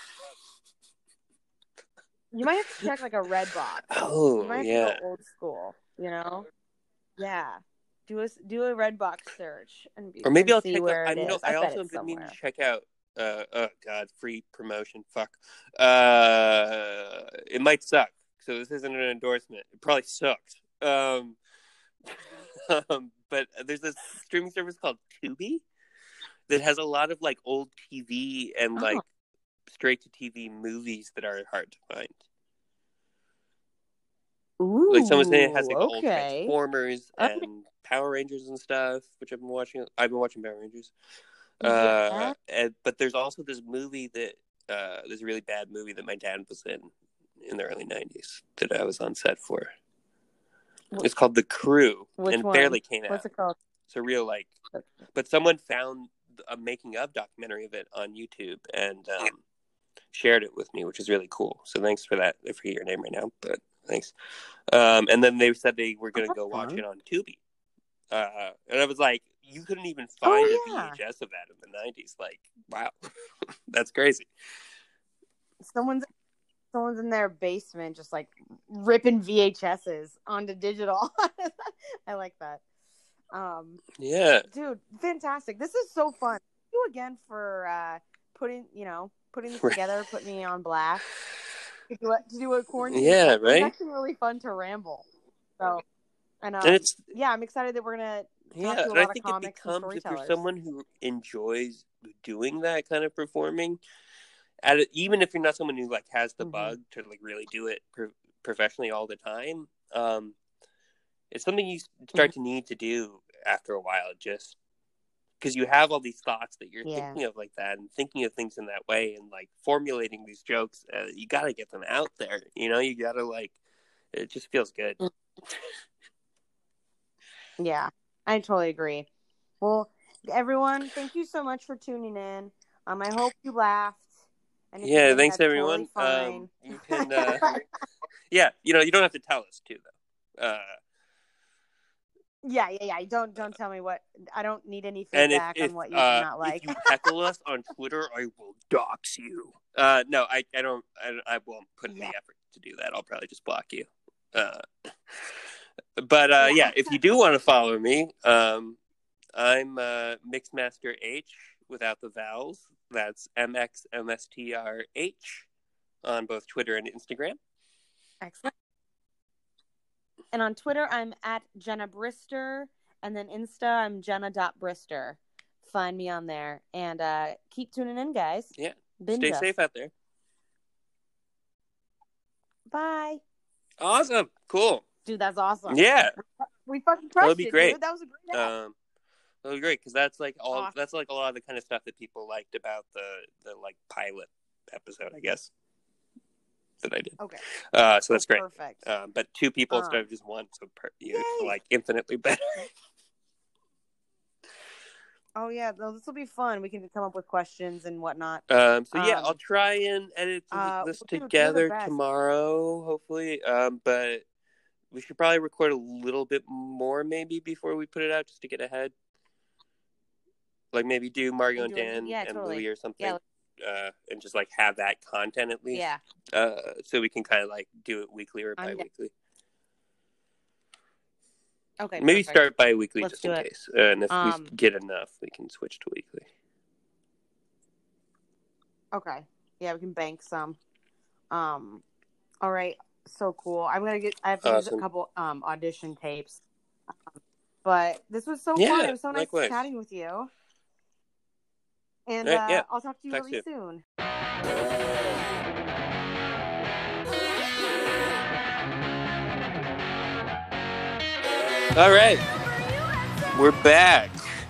You might have to check like a red box. Oh, you might have yeah. to go old school. You know. Yeah. Do a do a Redbox search and be, or maybe and I'll see check where out, it I know is. I, I also have been meaning to check out. Uh, oh God, free promotion. Fuck. Uh, it might suck. So this isn't an endorsement. It probably sucks. Um, um, but there's this streaming service called Tubi that has a lot of like old T V and like oh. straight to T V movies that are hard to find. Ooh, like someone saying it has like okay. old Transformers and okay. Power Rangers and stuff, which I've been watching. I've been watching Power Rangers. Yeah. Uh, and, but there's also this movie that uh, this really bad movie that my dad was in in the early nineties that I was on set for. It's called The Crew, Which and one? barely came out. What's it called? It's a real like, but someone found a making of documentary of it on YouTube and um, shared it with me, which is really cool. So thanks for that. I forget your name right now, but thanks. Um, and then they said they were going to go watch fun. it on Tubi. Uh, and I was like, you couldn't even find oh, a yeah. V H S of that in the nineties. Like, wow, that's crazy. Someone's someone's in their basement just like ripping V H S's onto digital. I like that. Um, yeah, dude, fantastic. This is so fun. Thank you again for uh, putting, you know, putting this together, putting me on blast to do a, to do a quarantine. Yeah, It's right. It's actually really fun to ramble. So, and, um, and it's yeah, I'm excited that we're gonna talk yeah, to a and lot I of think it comics and becomes if you're storytellers. someone who enjoys doing that kind of performing, at a, even if you're not someone who like has the mm-hmm. bug to like really do it pro- professionally all the time, um, it's something you start mm-hmm. to need to do after a while, just because you have all these thoughts that you're yeah. thinking of like that and thinking of things in that way and like formulating these jokes. Uh, you got to get them out there, you know. You got to like, it just feels good. Yeah, I totally agree. Well, everyone, thank you so much for tuning in. Um, I hope you laughed. And if yeah, thanks everyone. Totally um, you can, uh, yeah, you know, you don't have to tell us too, though. Uh, yeah, yeah, yeah. Don't don't tell me what. I don't need any feedback if, on what you uh, do not like. If you heckle us on Twitter, I will dox you. Uh, no, I, I don't. I, I won't put in yeah. the effort to do that. I'll probably just block you. Uh, but uh, yeah. yeah, if you do want to follow me, um, I'm uh, Mixmaster H without the vowels. That's M X M S T R H on both Twitter and Instagram. Excellent. And on Twitter, I'm at Jenna Brister. And then Insta, I'm Jenna.Brister. Find me on there. And uh, keep tuning in, guys. Yeah. Binge Stay us. safe out there. Bye. Awesome. Cool. Dude, that's awesome. Yeah. We fucking crushed That'll be it, great. dude. That was a great app. Um, that was great because that's like all. Awesome. That's like a lot of the kind of stuff that people liked about the the like pilot episode, I guess, that I did. Okay. Uh, so that's great. Perfect. Um, but two people um, instead of just one, so per, you know, like infinitely better. Oh yeah, this will be fun. We can come up with questions and whatnot. Um, so yeah, um, I'll try and edit uh, this dude, together tomorrow, hopefully. Um, but we should probably record a little bit more maybe before we put it out, just to get ahead. Like maybe do Mario and, and Dan yeah, and totally. Louie or something, yeah. uh, and just like have that content at least. Yeah. Uh, so we can kind of like do it weekly or bi-weekly. Okay. Maybe perfect. start bi-weekly Let's just in it. case, uh, and if um, we get enough, we can switch to weekly. Okay. Yeah, we can bank some. Um. All right. So cool. I'm gonna get. I have to awesome. use a couple um audition tapes. Um, but this was so yeah, fun. It was so nice likewise. chatting with you. And right, uh, yeah. I'll talk to you talk really soon. soon. All right, we're back.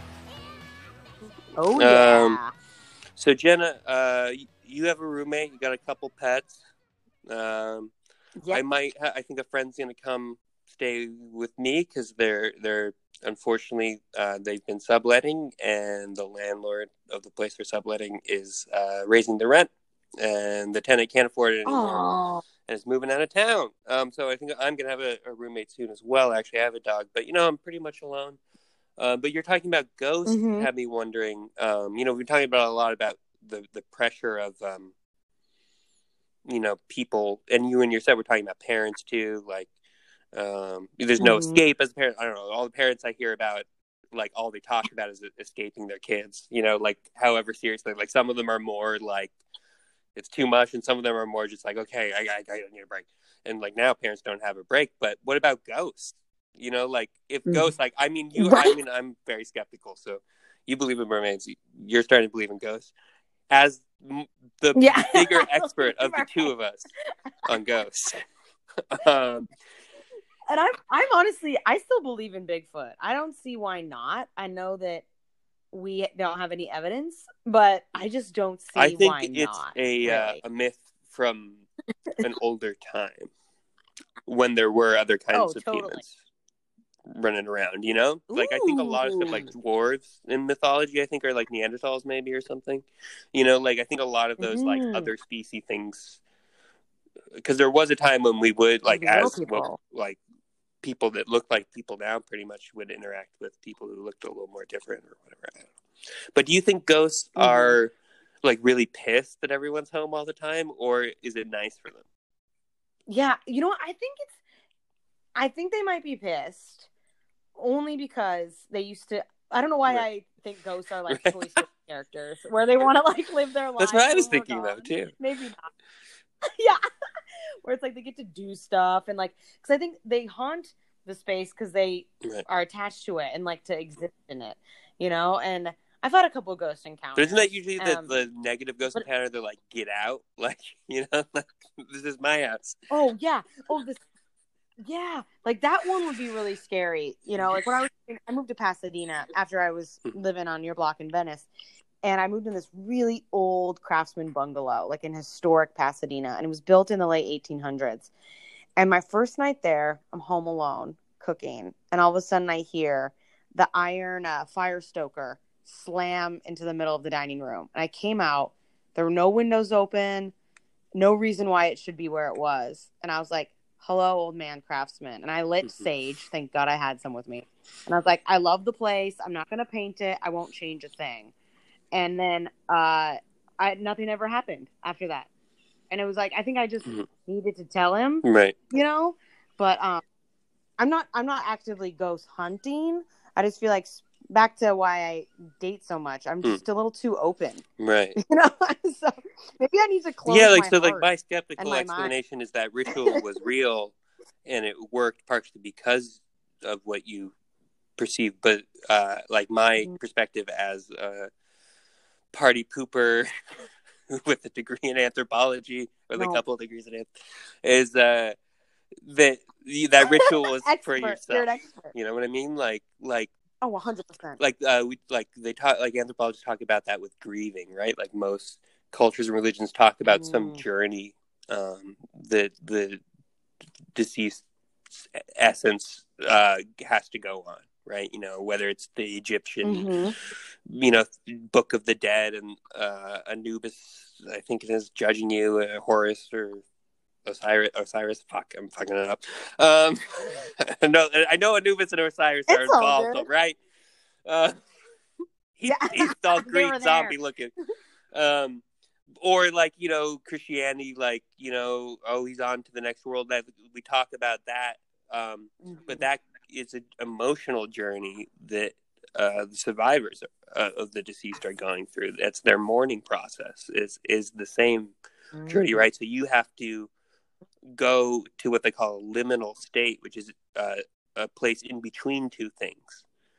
Oh yeah. Um, so Jenna, uh, you have a roommate. You got a couple pets. Um, yep. I might. Ha- I think a friend's gonna come stay with me because they're they're unfortunately uh, they've been subletting, and the landlord of the place they're subletting is uh, raising the rent, and the tenant can't afford it anymore. Aww. And is moving out of town. Um, so I think I'm gonna have a, a roommate soon as well. Actually, I have a dog, but you know I'm pretty much alone. Uh, but you're talking about ghosts, mm-hmm. had me wondering. Um, you know, we're talking about a lot about the the pressure of, um, you know, people, and you and your set were talking about parents too. Like, um, there's no mm-hmm. escape as a parent. I don't know. All the parents I hear about, like, all they talk about is escaping their kids. You know, like, however seriously. Like, some of them are more like, it's too much, and some of them are more just like, okay, I, I, I need a break. And like now, parents don't have a break. But what about ghosts? You know, like if mm. ghosts, like I mean, you, I mean, I'm very skeptical. So you believe in mermaids. You're starting to believe in ghosts. As m- the yeah. bigger expert of the two of us on ghosts. um, and I'm, I'm honestly, I still believe in Bigfoot. I don't see why not. I know that we don't have any evidence, but I just don't see I think why it's not. a really. uh, a myth from an older time when there were other kinds oh, of totally. humans running around. You know, Ooh. Like I think a lot of stuff, like dwarves in mythology, I think are like Neanderthals, maybe or something. You know, like I think a lot of those mm. like other species things, because there was a time when we would like as well, like. people that look like people now pretty much would interact with people who looked a little more different or whatever. I don't know. But do you think ghosts mm-hmm. are like really pissed that everyone's home all the time, or is it nice for them? Yeah, you know what? I think it's I think they might be pissed only because they used to I don't know why right. I think ghosts are like right. Toy Story characters where they want to like live their lives. That's what I was thinking though too. Maybe not. Yeah. Where it's like they get to do stuff and like because I think they haunt the space because they right. are attached to it and like to exist in it, you know. And I've had a couple of ghost encounters. But isn't that usually the, um, the negative ghost but, encounter? They're like, get out, like you know, like, this is my house. Oh yeah, oh this, yeah, like that one would be really scary, you know. Like when I was I moved to Pasadena after I was living on your block in Venice. And I moved in this really old craftsman bungalow, like in historic Pasadena. And it was built in the late eighteen hundreds. And my first night there, I'm home alone cooking. And all of a sudden I hear the iron uh, fire stoker slam into the middle of the dining room. And I came out. There were no windows open. No reason why it should be where it was. And I was like, hello, old man craftsman. And I lit sage. Thank God I had some with me. And I was like, I love the place. I'm not going to paint it. I won't change a thing. And then uh, I, nothing ever happened after that. And it was like, I think I just mm-hmm. needed to tell him, right? You know, but um, I'm not, I'm not actively ghost hunting. I just feel like back to why I date so much. I'm just mm. a little too open, right? You know, so maybe I need to close. Yeah, like my so, heart like my skeptical my explanation mind. is that ritual was real, and it worked partially because of what you perceived. But uh, like my mm-hmm. perspective as a party pooper with a degree in anthropology or the no. couple of degrees in it is uh that that ritual was for yourself. You know what I mean? Like like oh, one hundred percent. Like uh we like they talk like anthropologists talk about that with grieving, right? Like most cultures and religions talk about mm. some journey um that the deceased essence uh has to go on. Right, you know, whether it's the Egyptian, mm-hmm. you know, Book of the Dead and uh, Anubis, I think it is judging you, uh, Horus or Osiris. Osiris, fuck, I'm fucking it up. Um, no, I know Anubis and Osiris it's are involved, though, right? Uh, he, yeah. He's all Greek zombie looking. Um, or like you know, Christianity, like you know, oh, he's on to the next world. That we talk about that, um, mm-hmm. but that. It's an emotional journey that uh, the survivors uh, of the deceased are going through. That's their mourning process is is the same mm-hmm. journey, right? So you have to go to what they call a liminal state, which is uh, a place in between two things.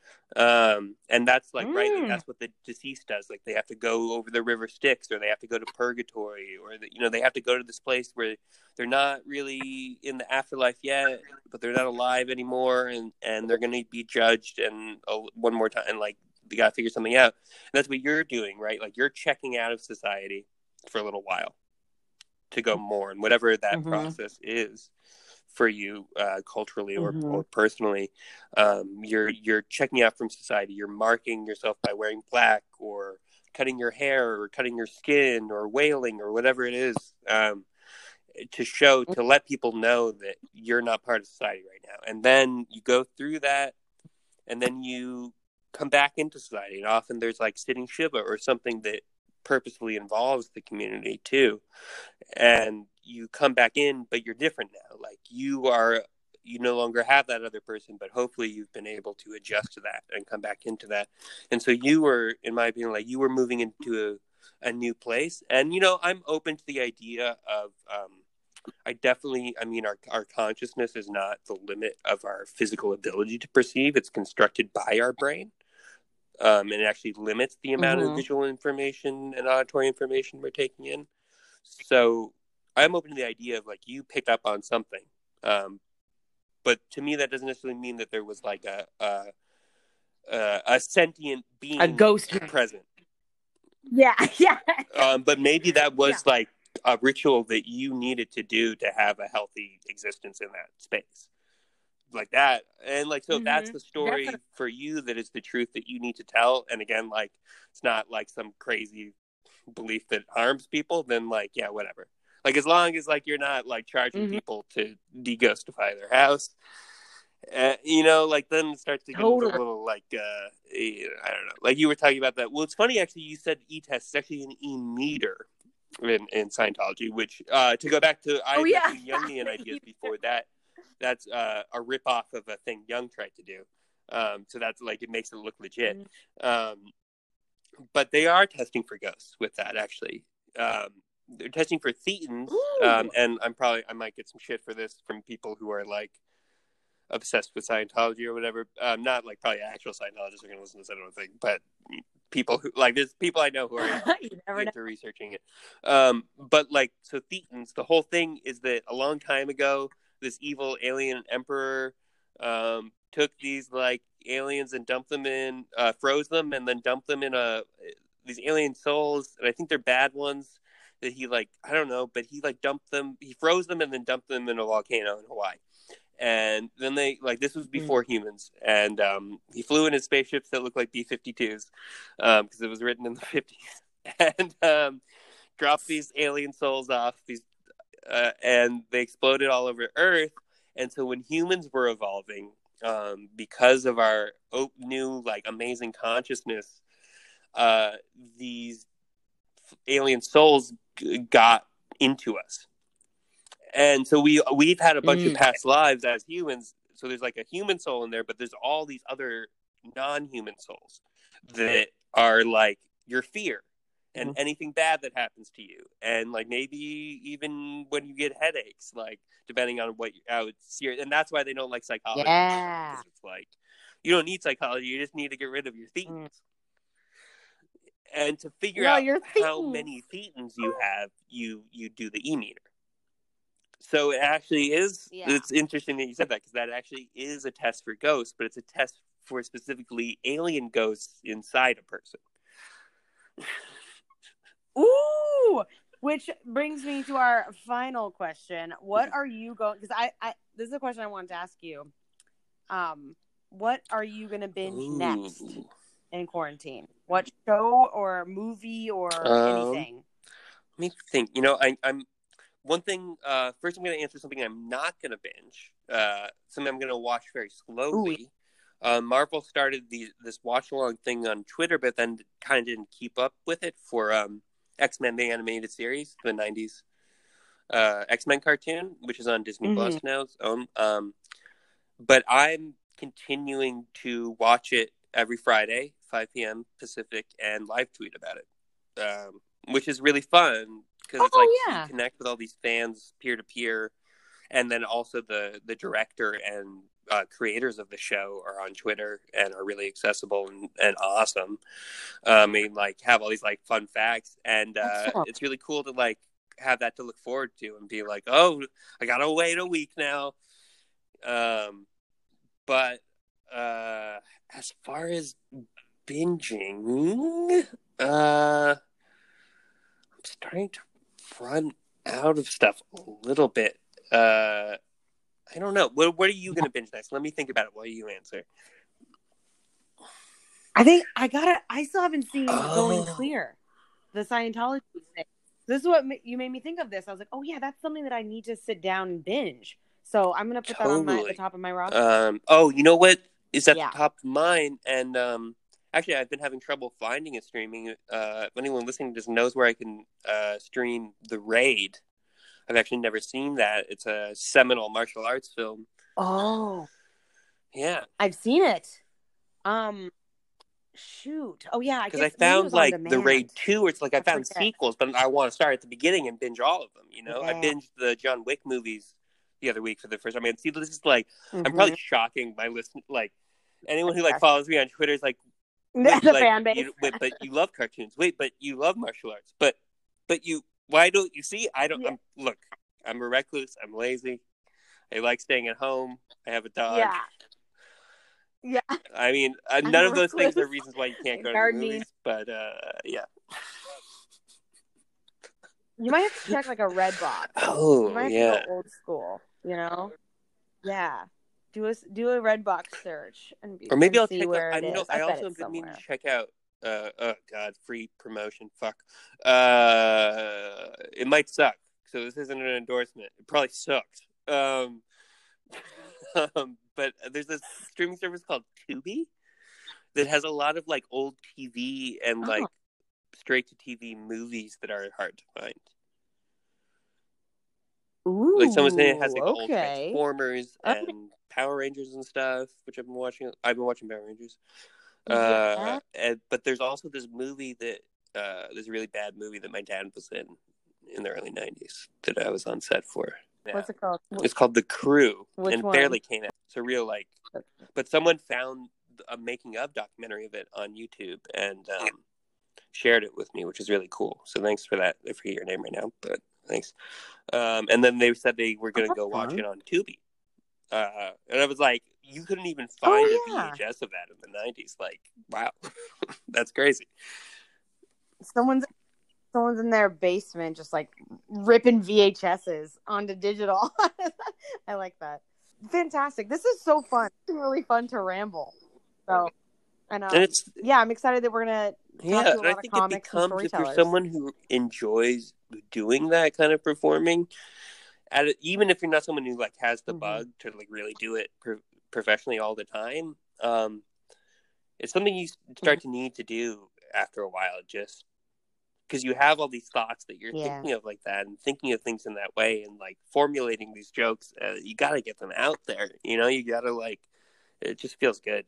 Um, and that's like, mm. right, like that's what the deceased does. Like they have to go over the river Styx, or they have to go to purgatory, or the, you know, they have to go to this place where they're not really in the afterlife yet, but they're not alive anymore. And, and they're going to be judged and uh, one more time. And like, they got to figure something out. And that's what you're doing, right? Like you're checking out of society for a little while to go mourn, whatever that mm-hmm. process is for you uh, culturally or, mm-hmm. or personally. Um, you're you're checking out from society. You're marking yourself by wearing black or cutting your hair or cutting your skin or wailing or whatever it is um, to show, to let people know that you're not part of society right now. And then you go through that and then you come back into society. And often there's like sitting Shiva or something that purposefully involves the community too. And you come back in, but you're different now. Like you are, you no longer have that other person, but hopefully you've been able to adjust to that and come back into that. And so you were, in my opinion, like you were moving into a, a new place. And, you know, I'm open to the idea of, um, I definitely, I mean, our, our consciousness is not the limit of our physical ability to perceive. It's constructed by our brain. Um, and it actually limits the amount mm-hmm. of visual information and auditory information we're taking in. So I'm open to the idea of like you picked up on something, um, but to me that doesn't necessarily mean that there was like a a, a, a sentient being, a ghost present. Yeah, yeah. Um, but maybe that was yeah. like a ritual that you needed to do to have a healthy existence in that space, like that. And like so, mm-hmm. that's the story Definitely. For you. That is the truth that you need to tell. And again, like it's not like some crazy belief that harms people. Then like yeah, whatever. Like, as long as, like, you're not, like, charging mm-hmm. people to de-ghostify their house Uh, you know, like then it starts to get Totally. a little like uh, I don't know. Like you were talking about that. Well, it's funny actually. You said e-test. It's actually an e-meter in, in Scientology. Which uh, to go back to I Oh, had yeah. mentioned Jungian ideas before that. That's uh, a ripoff of a thing Jung tried to do. Um, so that's like it makes it look legit. Mm-hmm. Um, but they are testing for ghosts with that actually. Um, they're testing for thetans, um, and I'm probably I might get some shit for this from people who are like obsessed with Scientology or whatever. Um, not like probably actual Scientologists are going to listen to this, I don't think, but people who like there's people I know who are into know. researching it. Um, but like so thetans, the whole thing is that a long time ago, this evil alien emperor um, took these like aliens and dumped them in, uh, froze them, and then dumped them in a these alien souls, and I think they're bad ones. That he like I don't know, but he like dumped them, he froze them, and then dumped them in a volcano in Hawaii. And then they like this was before mm. humans, and um, he flew in his spaceships that looked like B fifty-twos because um, it was written in the fifties, and um, dropped these alien souls off these, uh, and they exploded all over Earth. And so when humans were evolving, um, because of our new like amazing consciousness, uh, these alien souls g- got into us. And so we, we've had a bunch mm. of past lives as humans. So there's like a human soul in there, but there's all these other non-human souls that are like your fear and mm. anything bad that happens to you. And like maybe even when you get headaches, like depending on what, how it's serious. And that's why they don't like psychology. Yeah. Because it's like, you don't need psychology. You just need to get rid of your thetans. Mm. And to figure no, out how many thetans you have, you, you do the e-meter. So it actually is, yeah. It's interesting that you said that because that actually is a test for ghosts, but it's a test for specifically alien ghosts inside a person. Ooh, which brings me to our final question. What are you going, because I, I, this is a question I wanted to ask you. Um, what are you going to binge Ooh. next in quarantine? What show or movie or um, anything? Let me think. You know, I, I'm, One thing, uh, first I'm going to answer something I'm not going to binge, uh, something I'm going to watch very slowly. Uh, Marvel started the, this watch-along thing on Twitter, but then kind of didn't keep up with it for um, X-Men, the animated series, the nineties uh, X-Men cartoon, which is on Disney mm-hmm. Plus now. Um, um, but I'm continuing to watch it every Friday, five p.m. Pacific, and live tweet about it, um, which is really fun. Because it's oh, like yeah. you connect with all these fans peer to peer, and then also the the director and uh, creators of the show are on Twitter and are really accessible and, and awesome. Um, I mean, like have all these like fun facts, and uh, it's really cool to like have that to look forward to and be like, oh, I gotta wait a week now. Um, but uh, as far as binging, uh, I'm starting to run out of stuff a little bit. Uh, I don't know. What, what are you going to binge next? Let me think about it while you answer. I think I gotta. I still haven't seen oh. Going Clear, the Scientology thing. This is what you made me think of this. I was like, oh yeah, that's something that I need to sit down and binge. So I'm gonna put totally. that on my, the top of my roster. Um, oh, you know what is at yeah. the top of mine? And um, actually, I've been having trouble finding it streaming. Uh, if anyone listening just knows where I can uh, stream The Raid, I've actually never seen that. It's a seminal martial arts film. Oh, yeah, I've seen it. Um, shoot. Oh yeah, because I, I found like The Raid two. Where it's like I, I found forget. sequels, but I want to start at the beginning and binge all of them. You know, yeah. I binged the John Wick movies the other week for the first time. I mean, see, this is like mm-hmm. I'm probably shocking my listen. Like anyone who like follows me on Twitter is like. Wait, the like, fan base. You, wait, but you love cartoons. Wait, but you love martial arts. But, but you, why don't you see? I don't. Yeah. I'm, look, I'm a recluse. I'm lazy. I like staying at home. I have a dog. Yeah. Yeah. I mean, uh, none of those things are reasons why you can't go to the movies. But uh, yeah. You might have to check like a Redbox. Oh, you might have yeah. to go old school. You know. Yeah. Do a do a Redbox search and be, or maybe and I'll see check where out, it I know is. I, I also bet didn't mean somewhere. to check out. Uh, oh God, free promotion. Fuck. Uh, it might suck. So this isn't an endorsement. It probably sucked. Um, um, but there's this streaming service called Tubi that has a lot of like old T V and oh. like straight to T V movies that are hard to find. Ooh, like someone saying it has like okay. old Transformers and okay. Power Rangers and stuff, which I've been watching. I've been watching Power Rangers. Yeah. Uh, and, but there's also this movie that uh, this really bad movie that my dad was in in the early nineties that I was on set for. Yeah. What's it called? It's called The Crew, Which and one? barely came out. It's a real like, but someone found a making of documentary of it on YouTube and um, shared it with me, which is really cool. So thanks for that. I forget your name right now, but thanks. Um, and then they said they were going to go watch it on Tubi. Uh, and I was like, you couldn't even find oh, yeah. a V H S of that in the nineties. Like, wow, that's crazy. Someone's someone's in their basement just like ripping V H S's onto digital. I like that. Fantastic. This is so fun. It's really fun to ramble. So, and, um, and it's yeah, I'm excited that we're gonna talk yeah. to a lot I of think comics it becomes and if you're someone who enjoys doing that kind of performing, at a, even if you're not someone who like has the mm-hmm. bug to like really do it pro- professionally all the time, um, it's something you start mm-hmm. to need to do after a while, just because you have all these thoughts that you're yeah. thinking of like that and thinking of things in that way and like formulating these jokes. Uh, you got to get them out there. You know, you got to like. It just feels good.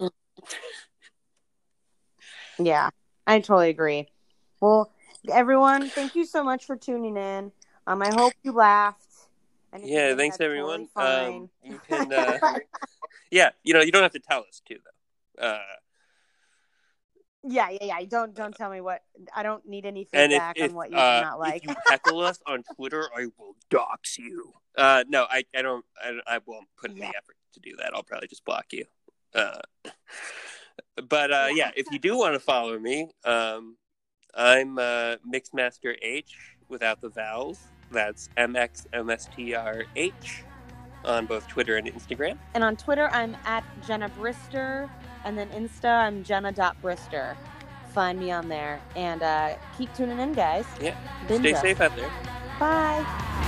Yeah, I totally agree. Well, everyone, thank you so much for tuning in. Um, I hope you laughed. And yeah, thanks everyone. Totally um, you can, uh, yeah, you know, you don't have to tell us too, though. Uh, yeah, yeah, yeah. Don't don't tell me what. I don't need any feedback if, if, on what you uh, do not like. If you heckle us on Twitter, I will dox you. Uh, no, I, I don't. I, I won't put in yeah. the effort to do that. I'll probably just block you. Uh, but uh, yeah, if you do want to follow me, um, I'm uh, Mixmaster H without the vowels. That's M X M S T R H on both Twitter and Instagram. And on Twitter, I'm at Jenna Brister, and then Insta, I'm Jenna dot Brister. Find me on there, and uh, keep tuning in, guys. Yeah, Binge stay us. safe out there. Bye.